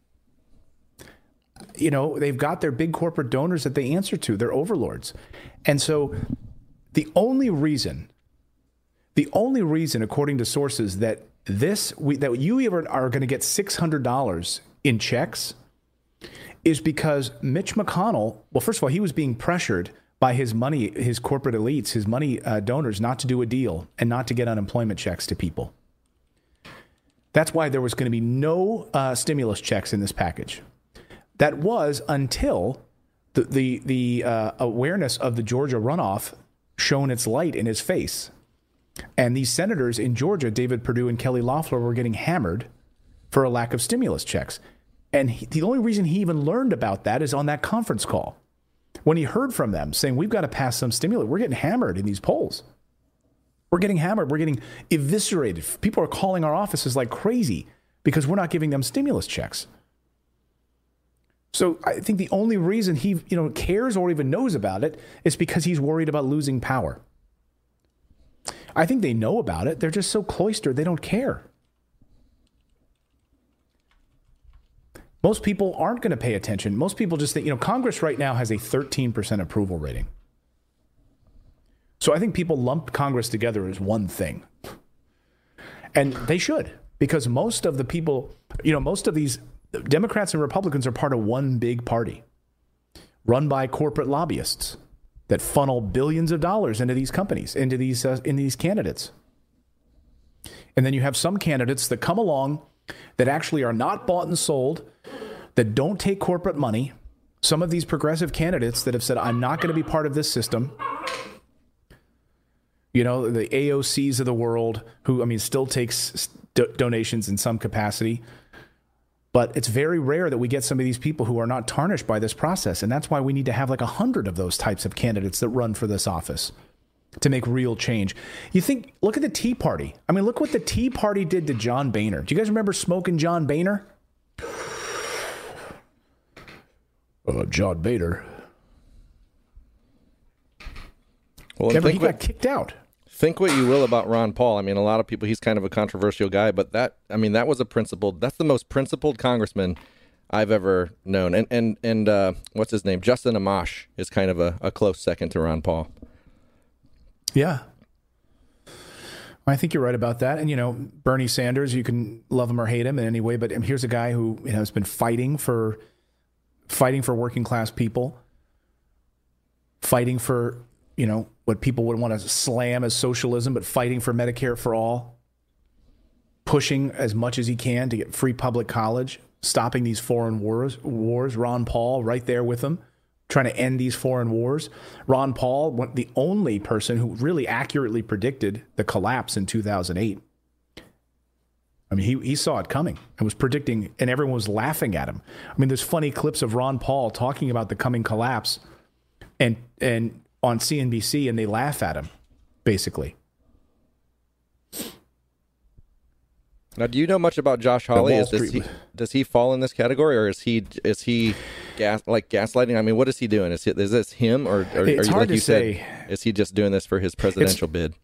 They've got their big corporate donors that they answer to. They're overlords. And so the only reason, according to sources, that that you even are going to get $600 in checks is because Mitch McConnell, well, first of all, he was being pressured by his corporate elites, his money donors, not to do a deal and not to get unemployment checks to people. That's why there was going to be no stimulus checks in this package. That was until the awareness of the Georgia runoff shone its light in his face. And these senators in Georgia, David Perdue and Kelly Loeffler, were getting hammered for a lack of stimulus checks. And the only reason he even learned about that is on that conference call. When he heard from them saying, we've got to pass some stimulus. We're getting hammered in these polls. We're getting hammered. We're getting eviscerated. People are calling our offices like crazy because we're not giving them stimulus checks. So I think the only reason he cares or even knows about it is because he's worried about losing power. I think they know about it. They're just so cloistered, they don't care. Most people aren't going to pay attention. Most people just think, Congress right now has a 13% approval rating. So I think people lump Congress together as one thing. And they should, because most of the people, most of these Democrats and Republicans are part of one big party run by corporate lobbyists that funnel billions of dollars into these companies, into these candidates. And then you have some candidates that come along that actually are not bought and sold, that don't take corporate money. Some of these progressive candidates that have said, I'm not going to be part of this system. The AOCs of the world, who, still takes donations in some capacity. But it's very rare that we get some of these people who are not tarnished by this process. And that's why we need to have like 100 of those types of candidates that run for this office to make real change. Look at the Tea Party. Look what the Tea Party did to John Boehner. Do you guys remember smoking John Boehner? John Boehner. Well, he got kicked out. Think what you will about Ron Paul. A lot of people, he's kind of a controversial guy, but that was that's the most principled congressman I've ever known. And what's his name? Justin Amash is kind of a close second to Ron Paul. Yeah. I think you're right about that. And, Bernie Sanders, you can love him or hate him in any way, but here's a guy who has been fighting for working class people, fighting for, what people would want to slam as socialism, but fighting for Medicare for all, pushing as much as he can to get free public college, stopping these foreign wars. Ron Paul right there with him, trying to end these foreign wars. Ron Paul, the only person who really accurately predicted the collapse in 2008. He saw it coming and was predicting, and everyone was laughing at him. There's funny clips of Ron Paul talking about the coming collapse and on CNBC, and they laugh at him, basically. Now, do you know much about Josh Hawley? Does he fall in this category, or is he gaslighting? What is he doing? Is this him, or it's hard to say. Is he just doing this for his presidential bid?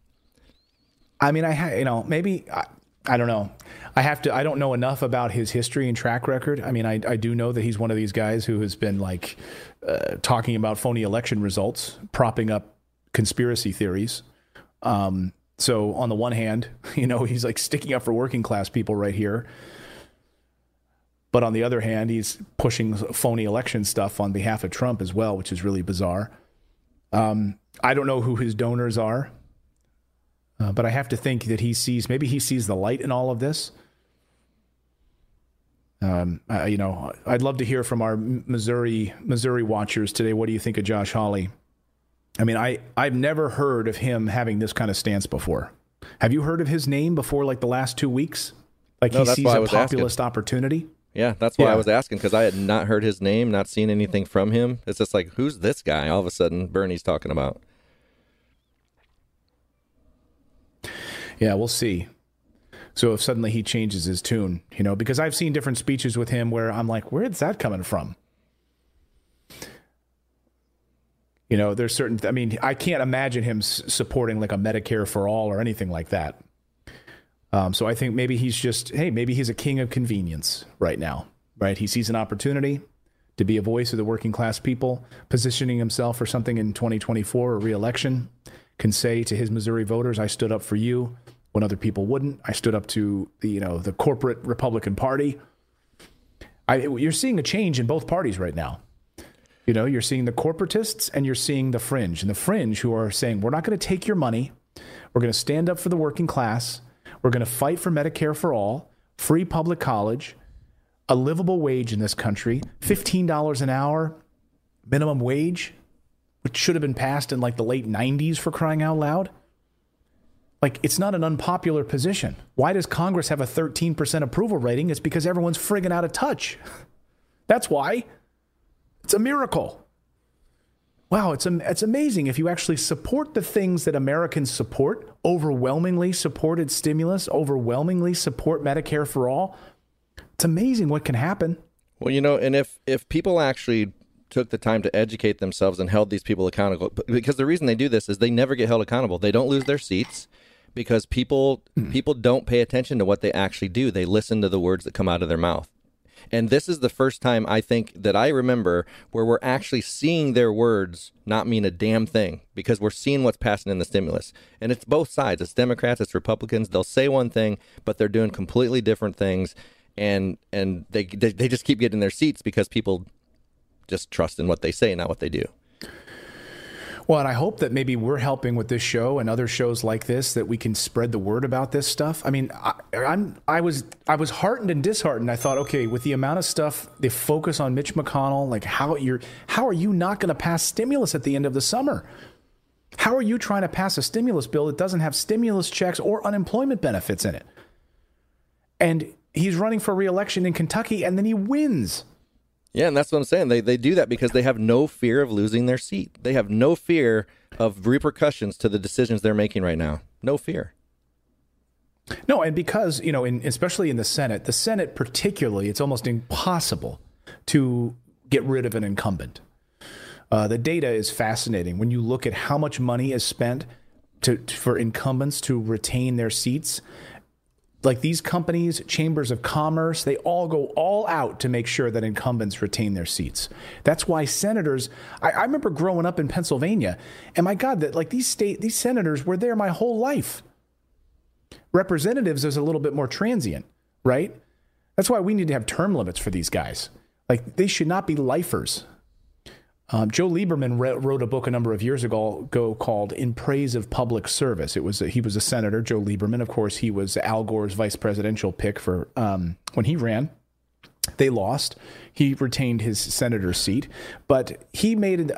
Maybe I don't know. I don't know enough about his history and track record. I do know that he's one of these guys who has been talking about phony election results, propping up conspiracy theories. So on the one hand, he's sticking up for working class people right here. But on the other hand, he's pushing phony election stuff on behalf of Trump as well, which is really bizarre. I don't know who his donors are. But I have to think that maybe he sees the light in all of this. I'd love to hear from our Missouri watchers today. What do you think of Josh Hawley? I've never heard of him having this kind of stance before. Have you heard of his name before, the last 2 weeks? No, he sees a populist opportunity? Yeah, that's why I was asking, because I had not heard his name, not seen anything from him. It's just who's this guy? All of a sudden, Bernie's talking about. Yeah, we'll see. So if suddenly he changes his tune, because I've seen different speeches with him where I'm like, where's that coming from? There's certain, I can't imagine him supporting a Medicare for all or anything like that. So I think maybe maybe he's a king of convenience right now, right? He sees an opportunity to be a voice of the working class people, positioning himself for something in 2024 or re-election, can say to his Missouri voters, I stood up for you when other people wouldn't. I stood up to the corporate Republican Party. You're seeing a change in both parties right now. You're seeing the corporatists and you're seeing the fringe. And the fringe who are saying, we're not going to take your money. We're going to stand up for the working class. We're going to fight for Medicare for all, free public college, a livable wage in this country, $15 an hour minimum wage, which should have been passed in the late 90s, for crying out loud. It's not an unpopular position. Why does Congress have a 13% approval rating? It's because everyone's friggin' out of touch. That's why. It's a miracle. Wow, it's amazing. If you actually support the things that Americans support, overwhelmingly supported stimulus, overwhelmingly support Medicare for all, it's amazing what can happen. Well, and if people actually took the time to educate themselves and held these people accountable, because the reason they do this is they never get held accountable. They don't lose their seats because people don't pay attention to what they actually do. They listen to the words that come out of their mouth. And this is the first time I think that I remember where we're actually seeing their words not mean a damn thing, because we're seeing what's passing in the stimulus. And it's both sides. It's Democrats, it's Republicans. They'll say one thing, but they're doing completely different things. And they just keep getting their seats because people just trust in what they say, not what they do. Well, and I hope that maybe we're helping with this show and other shows like this, that we can spread the word about this stuff. I mean, I was heartened and disheartened. I thought, okay, with the amount of stuff, the focus on Mitch McConnell, like how are you not going to pass stimulus at the end of the summer? How are you trying to pass a stimulus bill that doesn't have stimulus checks or unemployment benefits in it? And he's running for re-election in Kentucky, and then he wins. Yeah, and that's what I'm saying. They do that because they have no fear of losing their seat. They have no fear of repercussions to the decisions they're making right now. No fear. No, and because, especially in the Senate particularly, it's almost impossible to get rid of an incumbent. The data is fascinating. When you look at how much money is spent for incumbents to retain their seats, like these companies, chambers of commerce, they all go all out to make sure that incumbents retain their seats. That's why senators, I remember growing up in Pennsylvania, and my God, that like these senators were there my whole life. Representatives is a little bit more transient, right? That's why we need to have term limits for these guys. Like they should not be lifers. Joe Lieberman wrote a book a number of years ago called In Praise of Public Service. He was a senator, Joe Lieberman. Of course, he was Al Gore's vice presidential pick for when he ran. They lost. He retained his senator seat, but he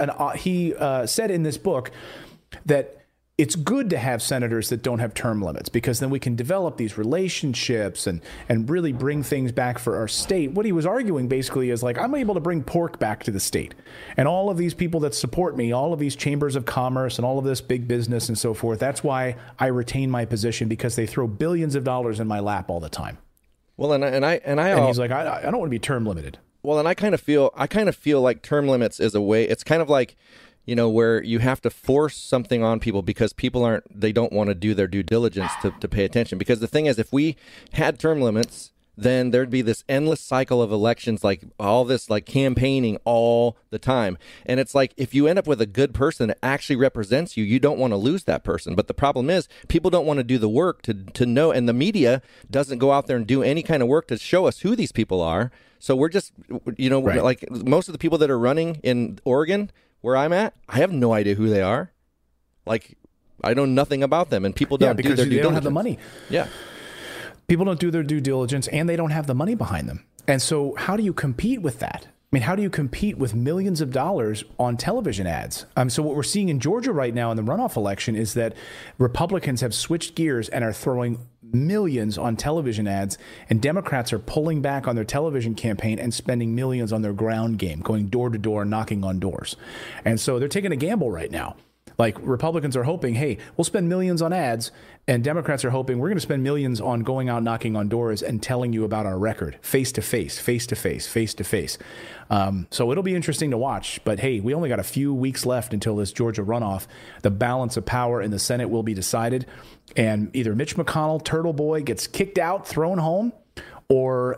said in this book that it's good to have senators that don't have term limits, because then we can develop these relationships and really bring things back for our state. What he was arguing basically is like, I'm able to bring pork back to the state. And all of these people that support me, all of these chambers of commerce and all of this big business and so forth, that's why I retain my position, because they throw billions of dollars in my lap all the time. Well, and he's like, I don't want to be term limited. Well, and I kind of feel like term limits is a way. It's kind of like, where you have to force something on people because people they don't want to do their due diligence to pay attention. Because the thing is, if we had term limits, then there'd be this endless cycle of elections, like all this like campaigning all the time. And it's like, if you end up with a good person that actually represents you, you don't want to lose that person. But the problem is people don't want to do the work to know, and the media doesn't go out there and do any kind of work to show us who these people are. So we're just, right. Like most of the people that are running in Oregon, where I'm at, I have no idea who they are. Like, I know nothing about them, and people don't do their due diligence. Because they don't have the money. Yeah. People don't do their due diligence, and they don't have the money behind them. And so how do you compete with that? I mean, how do you compete with millions of dollars on television ads? So what we're seeing in Georgia right now in the runoff election is that Republicans have switched gears and are throwing millions on television ads, and Democrats are pulling back on their television campaign and spending millions on their ground game, going door to door, knocking on doors. And so they're taking a gamble right now. Like Republicans are hoping, hey, we'll spend millions on ads, and Democrats are hoping we're going to spend millions on going out knocking on doors and telling you about our record, face to face, face to face, face to face. So it'll be interesting to watch. But hey, we only got a few weeks left until this Georgia runoff. The balance of power in the Senate will be decided, and either Mitch McConnell, Turtle Boy, gets kicked out, thrown home, or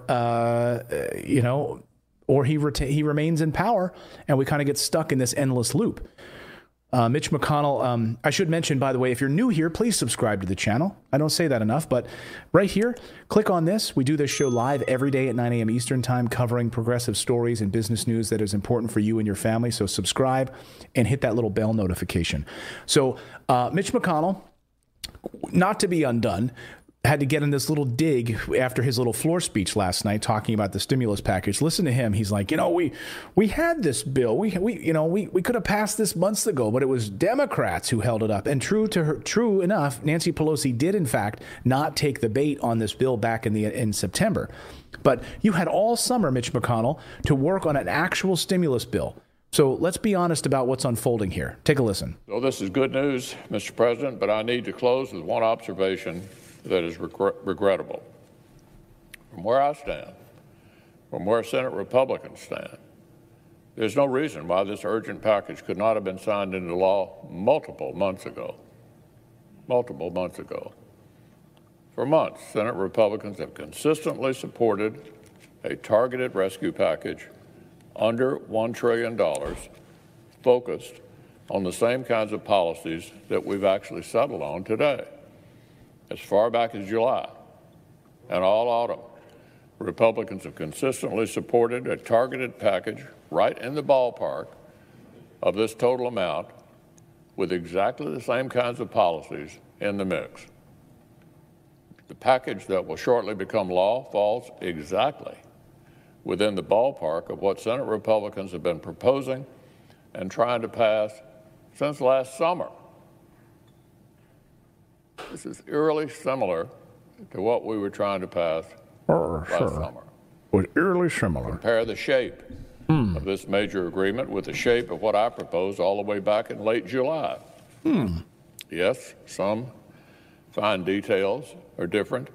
he remains in power, and we kind of get stuck in this endless loop. Mitch McConnell, I should mention, by the way, if you're new here, please subscribe to the channel. I don't say that enough, but right here, click on this. We do this show live every day at 9 a.m. Eastern time, covering progressive stories and business news that is important for you and your family. So subscribe and hit that little bell notification. So Mitch McConnell, not to be undone, had to get in this little dig after his little floor speech last night talking about the stimulus package. Listen to him. He's like, we had this bill. We could have passed this months ago, but it was Democrats who held it up. And true enough, Nancy Pelosi did in fact not take the bait on this bill back in September. But you had all summer, Mitch McConnell, to work on an actual stimulus bill. So let's be honest about what's unfolding here. Take a listen. Well, this is good news, Mr. President, but I need to close with one observation that is regrettable. From where I stand, from where Senate Republicans stand, there's no reason why this urgent package could not have been signed into law multiple months ago. For months, Senate Republicans have consistently supported a targeted rescue package under $1 trillion focused on the same kinds of policies that we've actually settled on today. As far back as July and all autumn, Republicans have consistently supported a targeted package right in the ballpark of this total amount with exactly the same kinds of policies in the mix. The package that will shortly become law falls exactly within the ballpark of what Senate Republicans have been proposing and trying to pass since last summer. This is eerily similar to what we were trying to pass last summer. Was eerily similar. Compare the shape of this major agreement with the shape of what I proposed all the way back in late July. Yes, some fine details are different.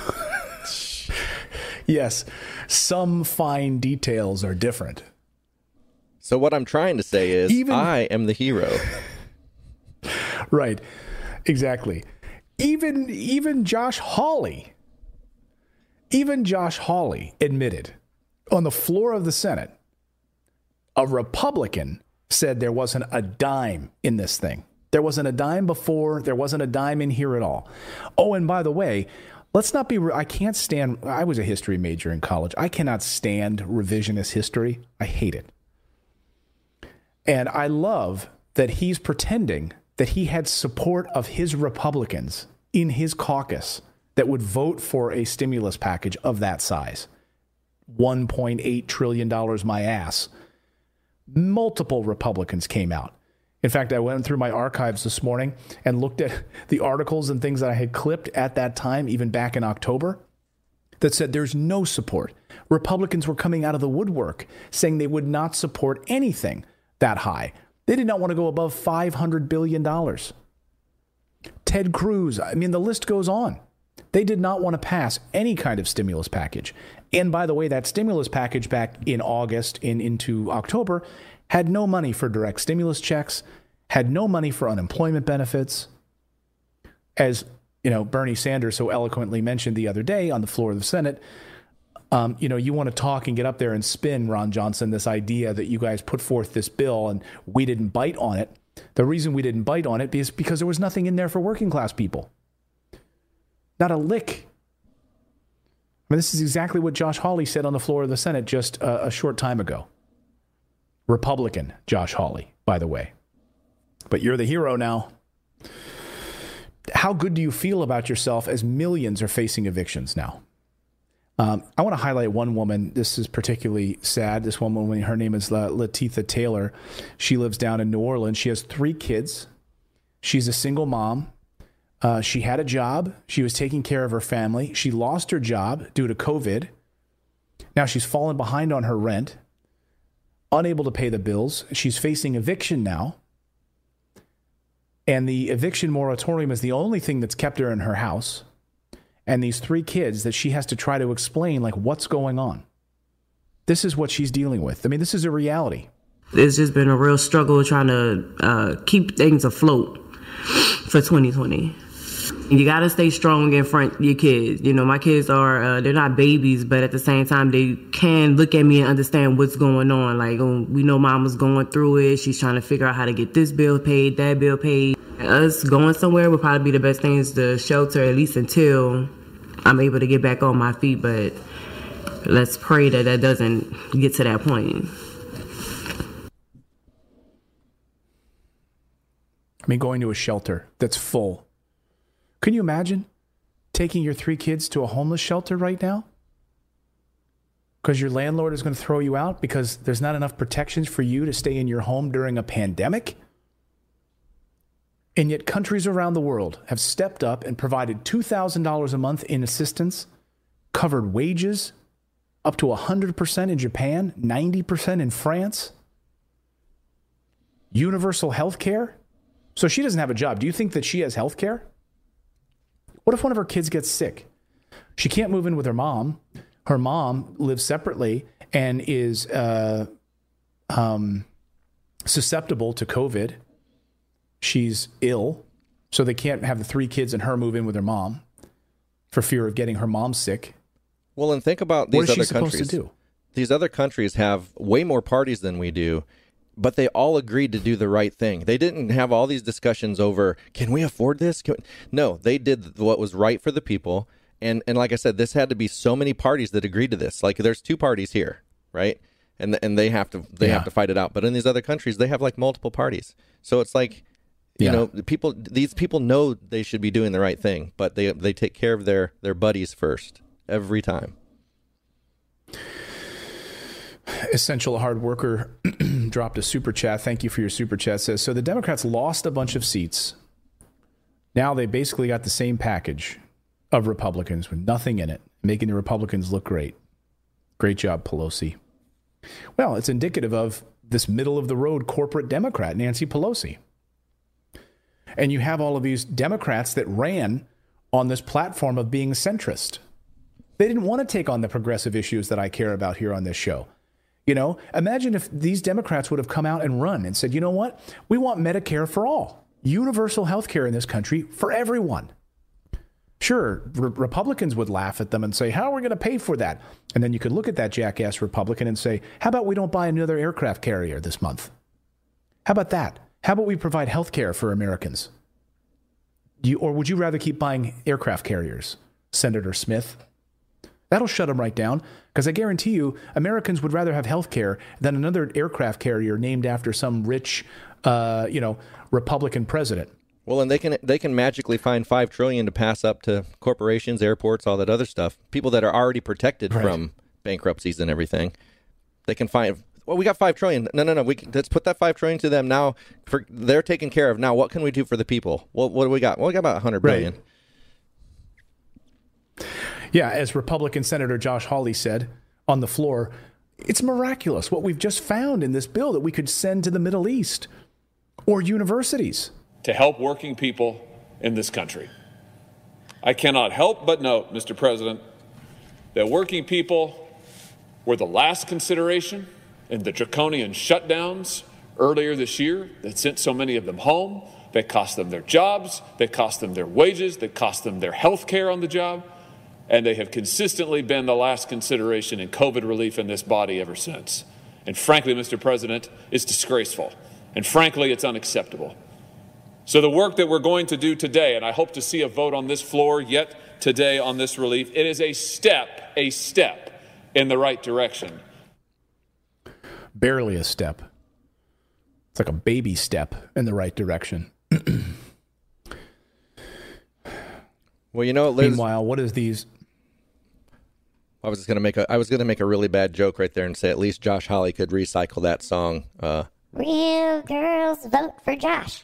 Yes, some fine details are different. So what I'm trying to say is I am the hero. Right, exactly. Even Josh Hawley admitted on the floor of the Senate, a Republican said there wasn't a dime in this thing. There wasn't a dime before. There wasn't a dime in here at all. Oh, and by the way, let's not be, I can't stand, I was a history major in college. I cannot stand revisionist history. I hate it. And I love that he's pretending that he had support of his Republicans in his caucus that would vote for a stimulus package of that size. $1.8 trillion my ass. Multiple Republicans came out. In fact, I went through my archives this morning and looked at the articles and things that I had clipped at that time, even back in October, that said there's no support. Republicans were coming out of the woodwork saying they would not support anything that high. They did not want to go above $500 billion. Ted Cruz, I mean, the list goes on. They did not want to pass any kind of stimulus package. And by the way, that stimulus package back in August and into October had no money for direct stimulus checks, had no money for unemployment benefits. As you know, Bernie Sanders so eloquently mentioned the other day on the floor of the Senate, you want to talk and get up there and spin, Ron Johnson, this idea that you guys put forth this bill and we didn't bite on it. The reason we didn't bite on it is because there was nothing in there for working class people. Not a lick. I mean, this is exactly what Josh Hawley said on the floor of the Senate just a short time ago. Republican Josh Hawley, by the way. But you're the hero now. How good do you feel about yourself as millions are facing evictions now? I want to highlight one woman. This is particularly sad. This woman, her name is Latifah Taylor. She lives down in New Orleans. She has 3 kids. She's a single mom. She had a job. She was taking care of her family. She lost her job due to COVID. Now she's fallen behind on her rent, unable to pay the bills. She's facing eviction now. And the eviction moratorium is the only thing that's kept her in her house. And these 3 kids that she has to try to explain, like, what's going on. This is what she's dealing with. I mean, this is a reality. It's just been a real struggle trying to keep things afloat for 2020. You got to stay strong in front of your kids. You know, my kids are, they're not babies, but at the same time, they can look at me and understand what's going on. Like, we know mama's going through it. She's trying to figure out how to get this bill paid, that bill paid. Us going somewhere would probably be the best thing, is the shelter, at least until I'm able to get back on my feet. But let's pray that that doesn't get to that point. I mean, going to a shelter that's full. Can you imagine taking your 3 kids to a homeless shelter right now? Because your landlord is going to throw you out because there's not enough protections for you to stay in your home during a pandemic? And yet countries around the world have stepped up and provided $2,000 a month in assistance, covered wages, up to 100% in Japan, 90% in France. Universal health care. So she doesn't have a job. Do you think that she has health care? What if one of her kids gets sick? She can't move in with her mom. Her mom lives separately and is susceptible to COVID. She's ill, so they can't have the 3 kids and her move in with her mom for fear of getting her mom sick. Well, and think about What these is she other supposed countries. to do? These other countries have way more parties than we do, but they all agreed to do the right thing. They didn't have all these discussions over, can we afford this? No, they did what was right for the people. And like I said, this had to be so many parties that agreed to this. Like there's 2 parties here, right? And they have to have to fight it out. But in these other countries, they have like multiple parties. So it's like, you know, these people know they should be doing the right thing, but they take care of their buddies first every time. Essential Hard Worker dropped a super chat. Thank you for your super chat. Says, so the Democrats lost a bunch of seats. Now they basically got the same package of Republicans with nothing in it, making the Republicans look great. Great job, Pelosi. Well, it's indicative of this middle-of-the-road corporate Democrat, Nancy Pelosi. And you have all of these Democrats that ran on this platform of being centrist. They didn't want to take on the progressive issues that I care about here on this show. You know, imagine if these Democrats would have come out and run and said, you know what? We want Medicare for all. Universal health care in this country for everyone. Sure, Republicans would laugh at them and say, how are we going to pay for that? And then you could look at that jackass Republican and say, how about we don't buy another aircraft carrier this month? How about that? How about we provide health care for Americans? Or would you rather keep buying aircraft carriers, Senator Smith? That'll shut them right down, because I guarantee you Americans would rather have health care than another aircraft carrier named after some rich, Republican president. Well, and they can magically find $5 trillion to pass up to corporations, airports, all that other stuff. People that are already protected from bankruptcies and everything. They can find. Well, we got $5 trillion. No. Let's put that $5 trillion to them now. They're taken care of. Now, what can we do for the people? Well, what do we got? Well, we got about $100 billion. Yeah, as Republican Senator Josh Hawley said on the floor, it's miraculous what we've just found in this bill that we could send to the Middle East or universities to help working people in this country. I cannot help but note, Mr. President, that working people were the last consideration in the draconian shutdowns earlier this year that sent so many of them home, that cost them their jobs, that cost them their wages, that cost them their health care on the job, and they have consistently been the last consideration in COVID relief in this body ever since. And frankly, Mr. President, it's disgraceful. And frankly, it's unacceptable. So the work that we're going to do today, and I hope to see a vote on this floor yet today on this relief, it is a step in the right direction. Barely a step. It's like a baby step in the right direction. Well, you know, Liz, meanwhile, what is these? I was going to make a really bad joke right there and say at least Josh Hawley could recycle that song. Real girls vote for Josh.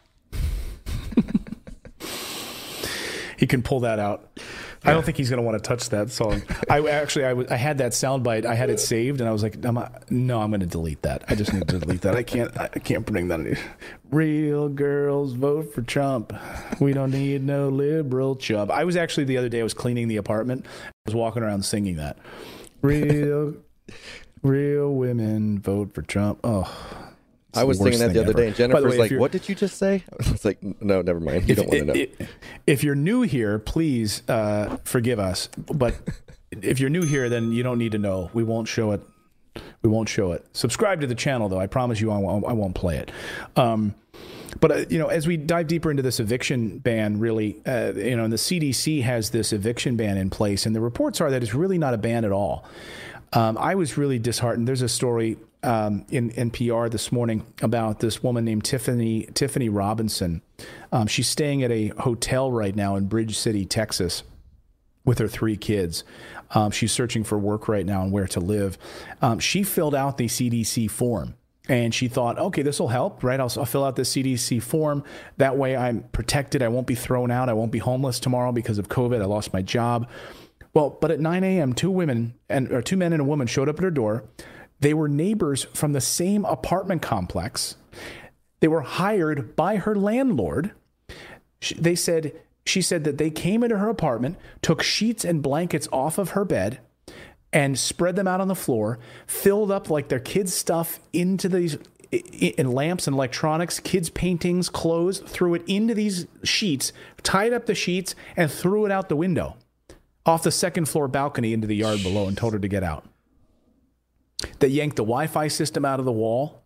He can pull that out. Yeah. I don't think he's going to want to touch that song. I had that soundbite. I had it saved, and I was like, I'm going to delete that. I just need to delete that. I can't bring that in. Real girls vote for Trump. We don't need no liberal chump. I was actually the other day. I was cleaning the apartment. I was walking around singing that. Real women vote for Trump. Oh. I was singing that the other day, and Jennifer's like, what did you just say? I was like, no, never mind. You don't want to know. If you're new here, please forgive us. But if you're new here, then you don't need to know. We won't show it. Subscribe to the channel, though. I promise you I won't play it. But as we dive deeper into this eviction ban, really, and the CDC has this eviction ban in place, and the reports are that it's really not a ban at all. I was really disheartened. There's a story in NPR this morning about this woman named Tiffany Robinson. She's staying at a hotel right now in Bridge City, Texas, with her 3 kids. She's searching for work right now and where to live. She filled out the CDC form, and she thought, okay, this will help, right? I'll fill out the CDC form. That way I'm protected. I won't be thrown out. I won't be homeless tomorrow because of COVID. I lost my job. Well, but at 9 a.m., 2 men and a woman showed up at her door. They were neighbors from the same apartment complex. They were hired by her landlord. She said that they came into her apartment, took sheets and blankets off of her bed, and spread them out on the floor, filled up like their kids' stuff into these in lamps and electronics, kids' paintings, clothes, threw it into these sheets, tied up the sheets, and threw it out the window. off the second floor balcony into the yard below and told her to get out. They yanked the Wi-Fi system out of the wall.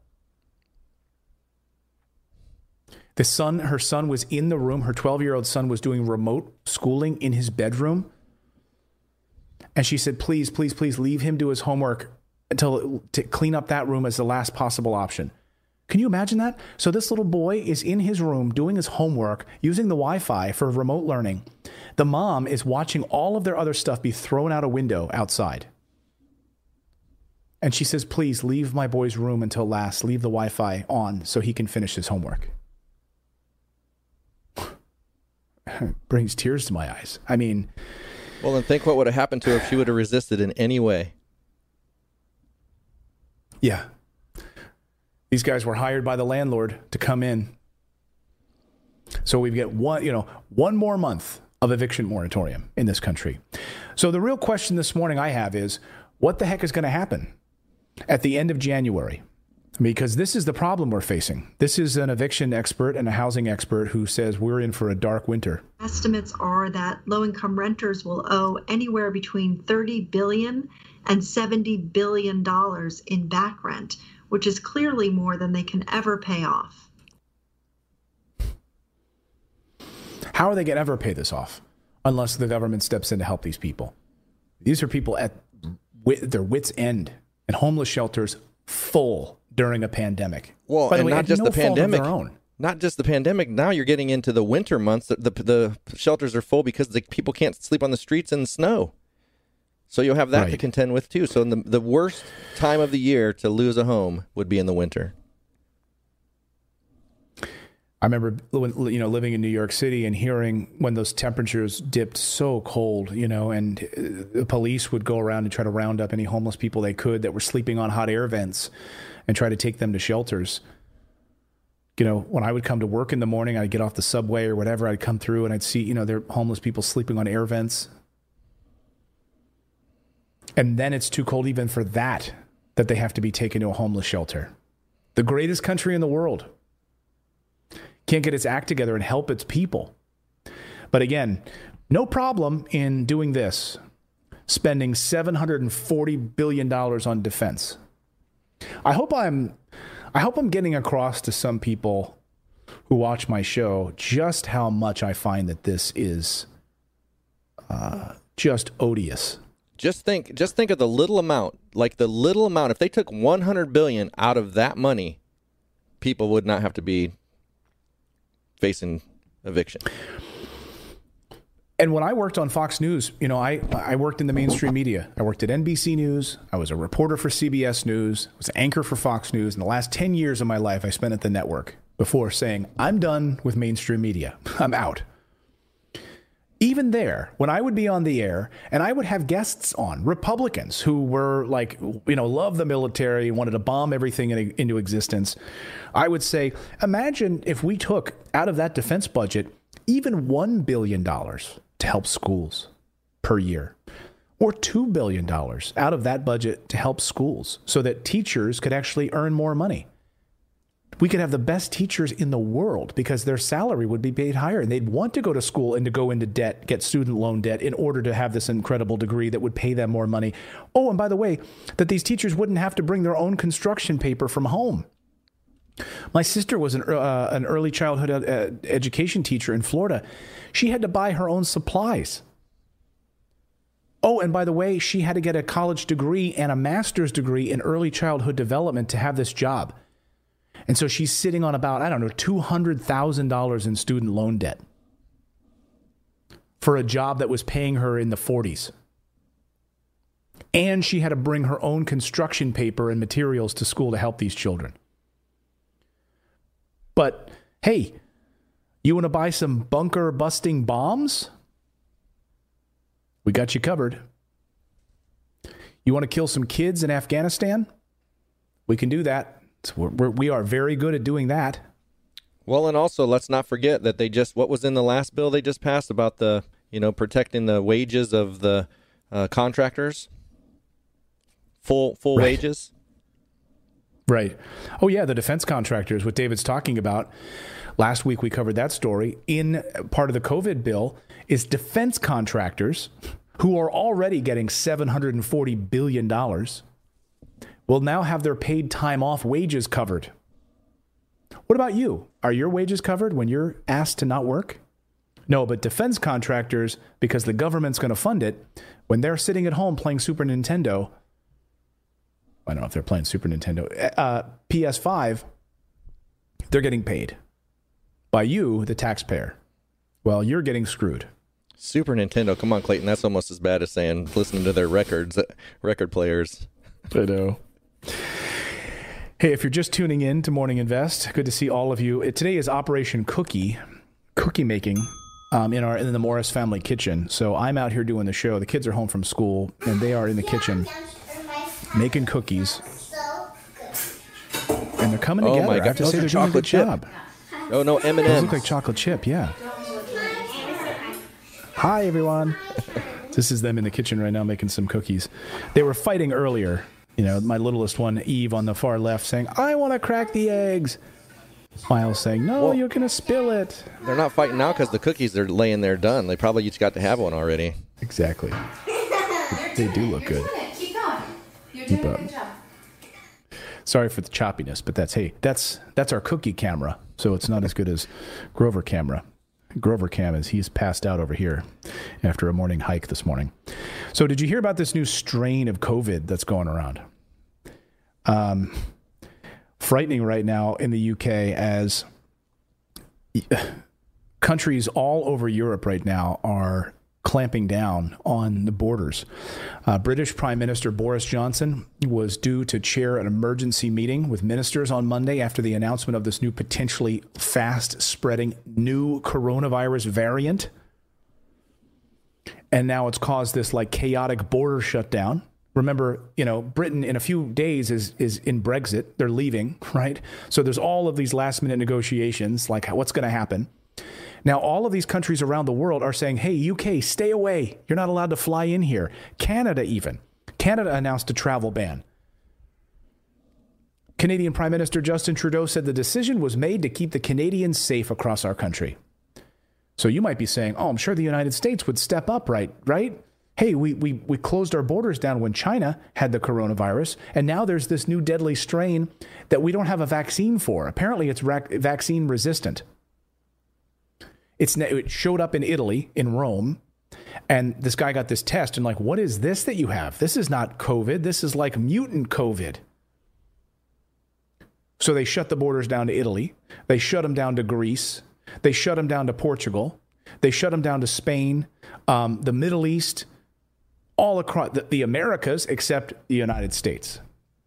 Her son was in the room. Her 12-year-old son was doing remote schooling in his bedroom. And she said, please, please, please leave him do his homework to clean up that room as the last possible option. Can you imagine that? So this little boy is in his room doing his homework, using the Wi-Fi for remote learning. The mom is watching all of their other stuff be thrown out a window outside. And she says, please leave my boy's room until last. Leave the Wi-Fi on so he can finish his homework. Brings tears to my eyes. I mean... Well, then think what would have happened to her if she would have resisted in any way. Yeah. These guys were hired by the landlord to come in. So we get one more month of eviction moratorium in this country. So the real question this morning I have is, what the heck is going to happen at the end of January? Because this is the problem we're facing. This is an eviction expert and a housing expert who says we're in for a dark winter. Estimates are that low-income renters will owe anywhere between $30 billion and $70 billion in back rent, which is clearly more than they can ever pay off. How are they going to ever pay this off unless the government steps in to help these people? These are people at their wits' end, and homeless shelters full during a pandemic. Well, by the and way, not just the pandemic. Own. Not just the pandemic. Now you're getting into the winter months. The shelters are full because the people can't sleep on the streets in the snow. So you'll have that to contend with too. So the worst time of the year to lose a home would be in the winter. I remember living in New York City and hearing when those temperatures dipped so cold, and the police would go around and try to round up any homeless people they could that were sleeping on hot air vents and try to take them to shelters. When I would come to work in the morning, I'd get off the subway or whatever, I'd come through and I'd see, there are homeless people sleeping on air vents. And then it's too cold even for that they have to be taken to a homeless shelter. The greatest country in the world can't get its act together and help its people. But again, no problem in doing this, spending $740 billion on defense. I hope I'm getting across to some people who watch my show just how much I find that this is just odious. Just think of the little amount, if they took $100 billion out of that money, people would not have to be facing eviction. And when I worked on Fox News, I worked in the mainstream media. I worked at NBC News. I was a reporter for CBS News. I was an anchor for Fox News. In the last 10 years of my life, I spent at the network before saying, I'm done with mainstream media. I'm out. Even there, when I would be on the air and I would have guests on, Republicans who were love the military, wanted to bomb everything into existence, I would say, imagine if we took out of that defense budget even $1 billion to help schools per year, or $2 billion out of that budget to help schools so that teachers could actually earn more money. We could have the best teachers in the world because their salary would be paid higher and they'd want to go to school and to go into debt, get student loan debt in order to have this incredible degree that would pay them more money. Oh, and by the way, that these teachers wouldn't have to bring their own construction paper from home. My sister was an early childhood education teacher in Florida. She had to buy her own supplies. Oh, and by the way, she had to get a college degree and a master's degree in early childhood development to have this job. And so she's sitting on about, $200,000 in student loan debt for a job that was paying her in the 40s. And she had to bring her own construction paper and materials to school to help these children. But, hey, you want to buy some bunker-busting bombs? We got you covered. You want to kill some kids in Afghanistan? We can do that. We are very good at doing that. Well, and also let's not forget that what was in the last bill they just passed about the, protecting the wages of the contractors, full wages. Right. Oh, yeah, the defense contractors, what David's talking about. Last week we covered that story. In part of the COVID bill is defense contractors who are already getting $740 billion, will now have their paid time off wages covered. What about you? Are your wages covered when you're asked to not work? No, but defense contractors, because the government's going to fund it, when they're sitting at home playing Super Nintendo, I don't know if they're playing Super Nintendo, PS5, they're getting paid by you, the taxpayer. Well, you're getting screwed. Super Nintendo, come on, Clayton. That's almost as bad as saying listening to their record players. I know. Hey, if you're just tuning in to Morning Invest, good to see all of you. Today is Operation Cookie making in the Morris family kitchen. So I'm out here doing the show. The kids are home from school, and they are in the kitchen making cookies. And they're coming together. Oh my God, I have to say they're doing a good job. Oh no, M&M's. Those look like chocolate chip, yeah. Hi, everyone. This is them in the kitchen right now making some cookies. They were fighting earlier. You know, my littlest one, Eve, on the far left, saying, I want to crack the eggs. Miles saying, no, you're going to spill it. They're not fighting now because the cookies are laying there done. They probably each got to have one already. Exactly. They do look good. Keep going. You're doing a good job. Sorry for the choppiness, but that's our cookie camera, so it's not as good as Grover camera. Grover Cam he's passed out over here after a morning hike this morning. So did you hear about this new strain of COVID that's going around? Frightening right now in the UK as countries all over Europe right now are clamping down on the borders. British Prime Minister Boris Johnson was due to chair an emergency meeting with ministers on Monday after the announcement of this new potentially fast-spreading new coronavirus variant. And now it's caused this like chaotic border shutdown. Remember, Britain in a few days is in Brexit. They're leaving, right? So there's all of these last-minute negotiations, like what's going to happen. Now, all of these countries around the world are saying, hey, UK, stay away. You're not allowed to fly in here. Canada even. Canada announced a travel ban. Canadian Prime Minister Justin Trudeau said the decision was made to keep the Canadians safe across our country. So you might be saying, I'm sure the United States would step up, right? Hey, we closed our borders down when China had the coronavirus, and now there's this new deadly strain that we don't have a vaccine for. Apparently, it's vaccine resistant. It showed up in Italy, in Rome, and this guy got this test and like, what is this that you have? This is not COVID. This is like mutant COVID. So they shut the borders down to Italy. They shut them down to Greece. They shut them down to Portugal. They shut them down to Spain, the Middle East, all across the Americas, except the United States.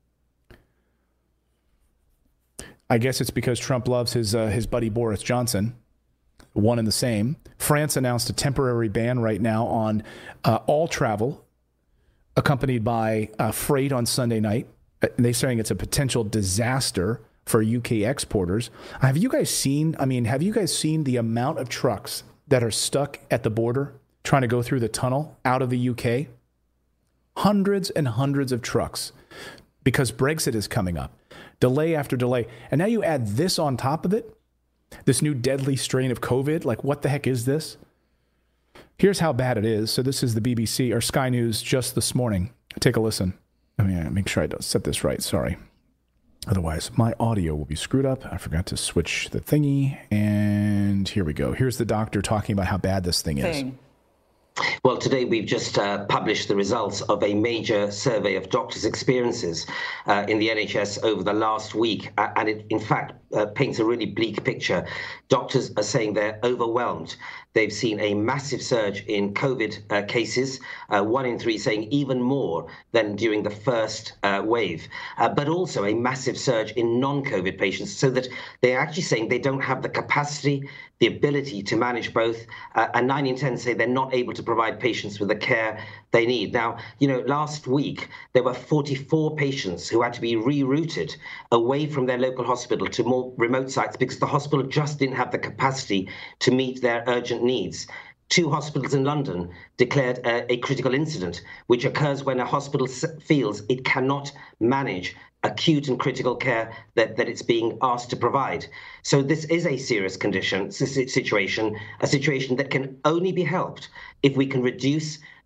I guess it's because Trump loves his buddy Boris Johnson. One and the same. France announced a temporary ban right now on all travel accompanied by freight on Sunday night. They're saying it's a potential disaster for UK exporters. Have you guys seen the amount of trucks that are stuck at the border trying to go through the tunnel out of the UK? Hundreds and hundreds of trucks because Brexit is coming up. Delay after delay. And now you add this on top of it. This new deadly strain of COVID, like what the heck is this? Here's how bad it is. So this is the BBC or Sky News just this morning. Take a listen. Let me make sure I don't set this right. Sorry. Otherwise, my audio will be screwed up. I forgot to switch the thingy. And here we go. Here's the doctor talking about how bad this thing is. Well, today we've just published the results of a major survey of doctors' experiences in the NHS over the last week. And it, in fact, paints a really bleak picture. Doctors are saying they're overwhelmed. They've seen a massive surge in COVID cases, 1 in 3 saying even more than during the first wave, but also a massive surge in non-COVID patients, so that they're actually saying they don't have the capacity, the ability to manage both, and 9 in 10 say they're not able to provide patients with the care they need. Now, last week, there were 44 patients who had to be rerouted away from their local hospital to more remote sites because the hospital just didn't have the capacity to meet their urgent needs. 2 hospitals in London declared a critical incident, which occurs when a hospital feels it cannot manage acute and critical care that it's being asked to provide. So this is a serious situation, a situation that can only be helped if we can reduce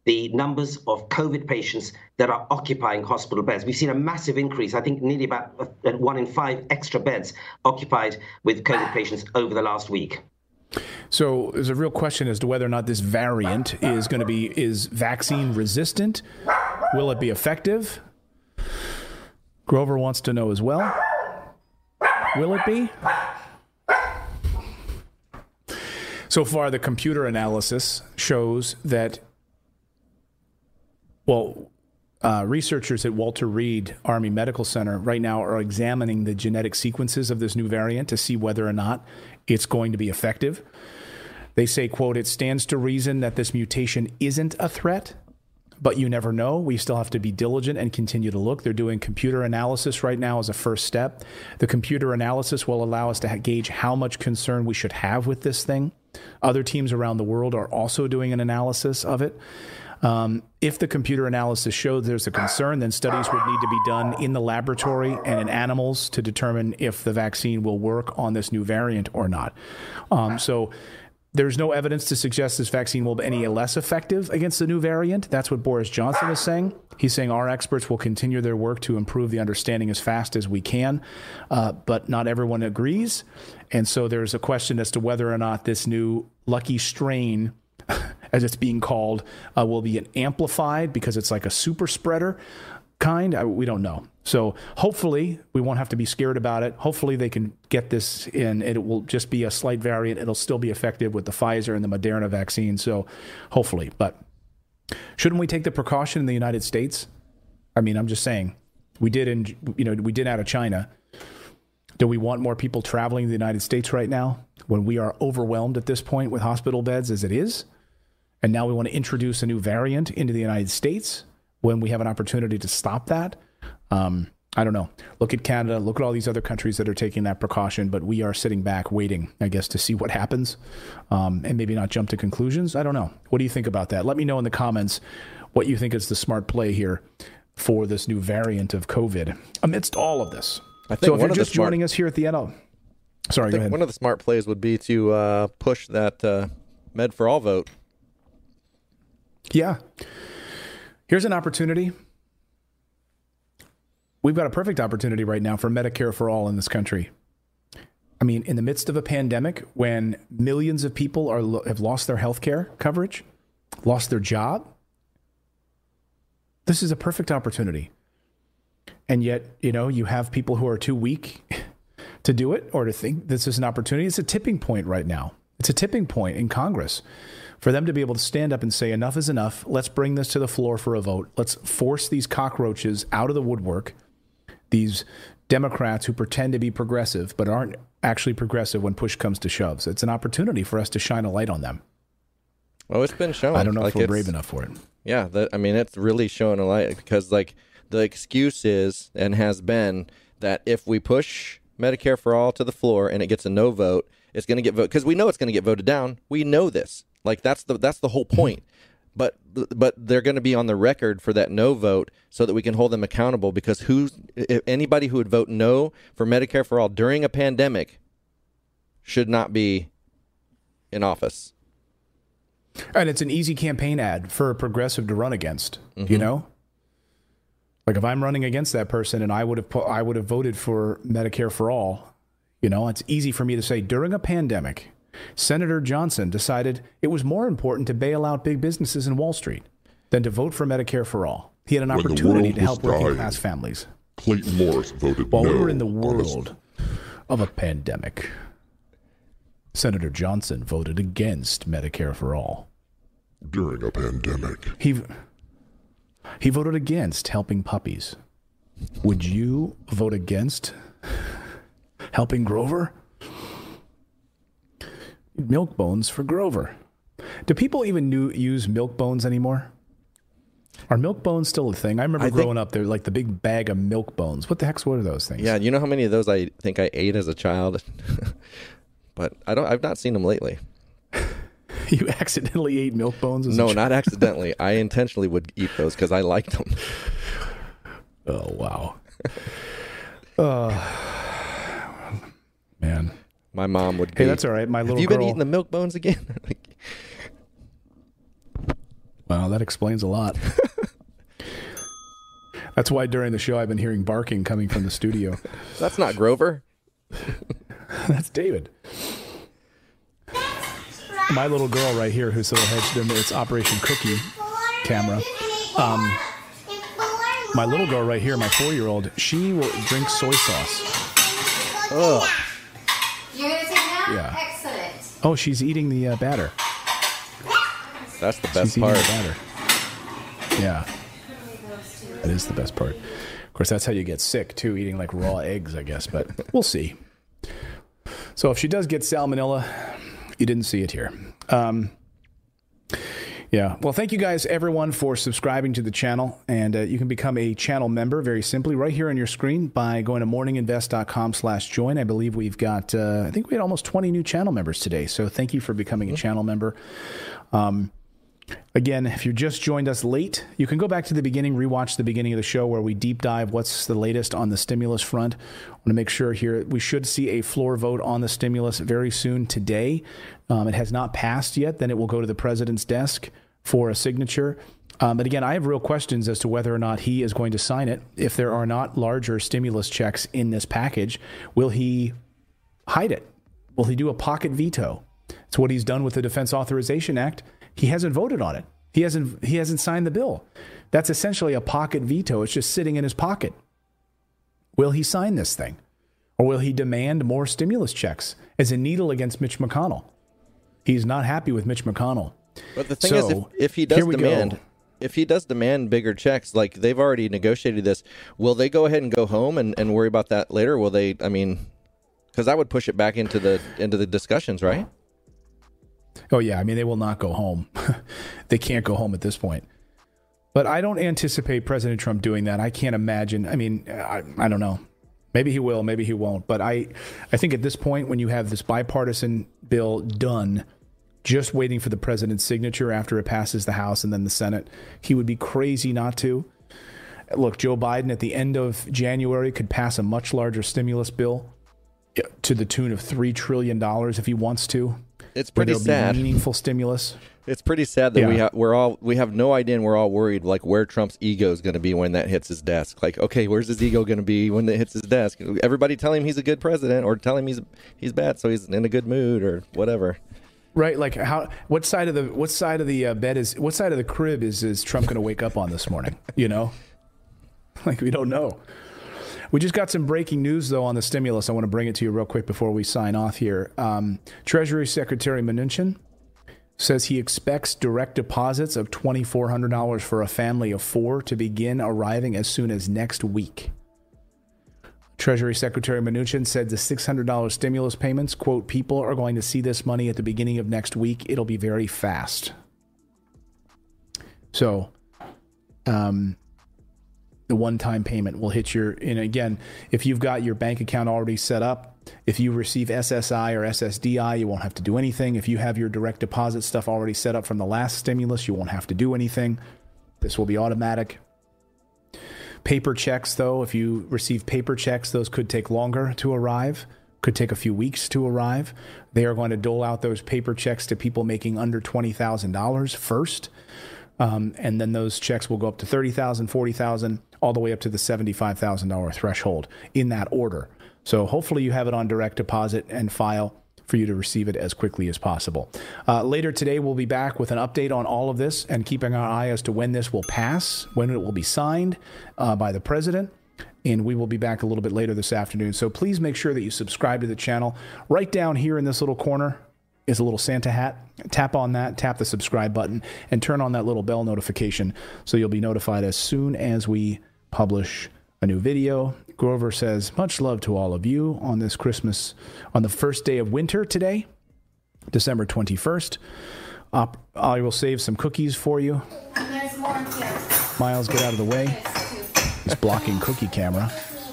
the numbers of COVID patients that are occupying hospital beds. We've seen a massive increase, I think nearly about 1 in 5 extra beds occupied with COVID patients over the last week. So there's a real question as to whether or not this variant is vaccine resistant. Will it be effective? Grover wants to know as well. Will it be? So far, the computer analysis shows that, researchers at Walter Reed Army Medical Center right now are examining the genetic sequences of this new variant to see whether or not it's going to be effective. They say, quote, "It stands to reason that this mutation isn't a threat, but you never know. We still have to be diligent and continue to look." They're doing computer analysis right now as a first step. The computer analysis will allow us to gauge how much concern we should have with this thing. Other teams around the world are also doing an analysis of it. If the computer analysis shows there's a concern, then studies would need to be done in the laboratory and in animals to determine if the vaccine will work on this new variant or not. So there's no evidence to suggest this vaccine will be any less effective against the new variant. That's what Boris Johnson is saying. He's saying our experts will continue their work to improve the understanding as fast as we can, but not everyone agrees. And so there's a question as to whether or not this new lucky strain, as it's being called, will be amplified because it's like a super spreader kind. We don't know. So hopefully we won't have to be scared about it. Hopefully they can get this in. It will just be a slight variant. It'll still be effective with the Pfizer and the Moderna vaccine. So hopefully, but shouldn't we take the precaution in the United States? I mean, I'm just saying we did out of China. Do we want more people traveling to the United States right now when we are overwhelmed at this point with hospital beds as it is? And now we want to introduce a new variant into the United States when we have an opportunity to stop that? I don't know. Look at Canada. Look at all these other countries that are taking that precaution, but we are sitting back waiting, I guess, to see what happens and maybe not jump to conclusions. I don't know. What do you think about that? Let me know in the comments what you think is the smart play here for this new variant of COVID amidst all of this. I think so if you're just joining us here at the end, sorry, go ahead. One of the smart plays would be to push that Med for All vote. Yeah. Here's an opportunity. We've got a perfect opportunity right now for Medicare for all in this country. I mean, in the midst of a pandemic, when millions of people have lost their health care coverage, lost their job, this is a perfect opportunity. And yet, you have people who are too weak to do it or to think this is an opportunity. It's a tipping point right now. It's a tipping point in Congress for them to be able to stand up and say, enough is enough. Let's bring this to the floor for a vote. Let's force these cockroaches out of the woodwork. These Democrats who pretend to be progressive but aren't actually progressive when push comes to shoves. It's an opportunity for us to shine a light on them. Well, it's been shown. I don't know if we're brave enough for it. Yeah, it's really showing a light because, the excuse is and has been that if we push Medicare for all to the floor and it gets a no vote, it's going to get voted because we know it's going to get voted down. We know this. That's the whole point. But they're going to be on the record for that no vote so that we can hold them accountable because anybody who would vote no for Medicare for all during a pandemic should not be in office. And it's an easy campaign ad for a progressive to run against, Like if I'm running against that person and I would have voted for Medicare for all, it's easy for me to say during a pandemic, Senator Johnson decided it was more important to bail out big businesses in Wall Street than to vote for Medicare for all. He had an opportunity to help working class families. Clayton Morris voted While no. we were in the world of a pandemic, Senator Johnson voted against Medicare for all. During a pandemic. He voted against helping puppies. Would you vote against helping Grover? Milk bones for Grover. Do people even use milk bones anymore? Are milk bones still a thing? I remember growing up, they're like the big bag of milk bones. What are those things? Yeah, you know how many of those I think I ate as a child? But I've not seen them lately. You accidentally ate milk bones as a No, child? not accidentally. I intentionally would eat those because I liked them. Oh, wow. Man. My mom would Hey, that's all right. My little Have you girl... been eating the milk bones again? Well, that explains a lot. That's why during the show I've been hearing barking coming from the studio. That's not Grover. That's David. My little girl right here, who's little head, it's Operation Cookie camera. My little girl right here, my 4-year-old, she will drink soy sauce. Ugh. You're going to take it out? Yeah. Excellent. Oh, she's eating the batter. That's the best she's part. Eating the batter. Yeah. That is the best part. Of course, that's how you get sick, too, eating like raw eggs, I guess, but we'll see. So if she does get salmonella, you didn't see it here. Yeah. Well, thank you guys, everyone, for subscribing to the channel. And you can become a channel member very simply right here on your screen by going to morninginvest.com/join. I believe we've got, I think we had almost 20 new channel members today. So thank you for becoming a channel member. Again, if you just joined us late, you can go back to the beginning, rewatch the beginning of the show where we deep dive what's the latest on the stimulus front. I want to make sure here we should see a floor vote on the stimulus very soon today. It has not passed yet. Then it will go to the president's desk for a signature. But again, I have real questions as to whether or not he is going to sign it. If there are not larger stimulus checks in this package, will he hide it? Will he do a pocket veto? It's what he's done with the Defense Authorization Act. He hasn't voted on it. He hasn't signed the bill. That's essentially a pocket veto. It's just sitting in his pocket. Will he sign this thing? Or will he demand more stimulus checks as a needle against Mitch McConnell? He's not happy with Mitch McConnell. But the thing is, if he does demand bigger checks, like they've already negotiated this, will they go ahead and go home and worry about that later? Will they, I mean, because that would push it back into the discussions, right? Oh, yeah. I mean, they will not go home. They can't go home at this point. But I don't anticipate President Trump doing that. I can't imagine. I mean, I don't know. Maybe he will, maybe he won't. But I think at this point, when you have this bipartisan bill done, just waiting for the president's signature after it passes the House and then the Senate, he would be crazy not to. Look, Joe Biden at the end of January could pass a much larger stimulus bill to the tune of $3 trillion if he wants to. It's pretty sad. Meaningful stimulus. It's pretty sad that we have no idea, and we're all worried like where Trump's ego is going to be when that hits his desk. Like, okay, where's his ego going to be when it hits his desk? Everybody tell him he's a good president, or tell him he's bad, so he's in a good mood, or whatever. Right, like what side of the bed is, what side of the crib is Trump going to wake up on this morning? You know, like we don't know. We just got some breaking news, though, on the stimulus. I want to bring it to you real quick before we sign off here. Treasury Secretary Mnuchin says he expects direct deposits of $2,400 for a family of 4 to begin arriving as soon as next week. Treasury Secretary Mnuchin said the $600 stimulus payments, quote, people are going to see this money at the beginning of next week. It'll be very fast. So, the one-time payment will hit your, and again, if you've got your bank account already set up, if you receive SSI or SSDI, you won't have to do anything. If you have your direct deposit stuff already set up from the last stimulus, you won't have to do anything. This will be automatic. Paper checks, though, if you receive paper checks, those could take longer to arrive, could take a few weeks to arrive. They are going to dole out those paper checks to people making under $20,000 first. And then those checks will go up to $30,000, $40,000, all the way up to the $75,000 threshold in that order. So hopefully you have it on direct deposit and file for you to receive it as quickly as possible. Later today, we'll be back with an update on all of this and keeping our eye as to when this will pass, when it will be signed by the president. And we will be back a little bit later this afternoon. So please make sure that you subscribe to the channel. Right down here in this little corner is a little Santa hat. Tap on that, tap the subscribe button, and turn on that little bell notification so you'll be notified as soon as we publish a new video. Grover says, much love to all of you on this Christmas, on the first day of winter today, December 21st. I will save some cookies for you. And there's more here. Miles, get out of the way. He's blocking cookie camera.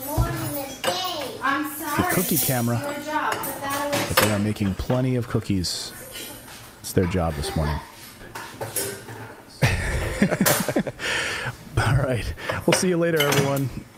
I'm sorry. The cookie camera. But they are making plenty of cookies. It's their job this morning. All right. We'll see you later, everyone.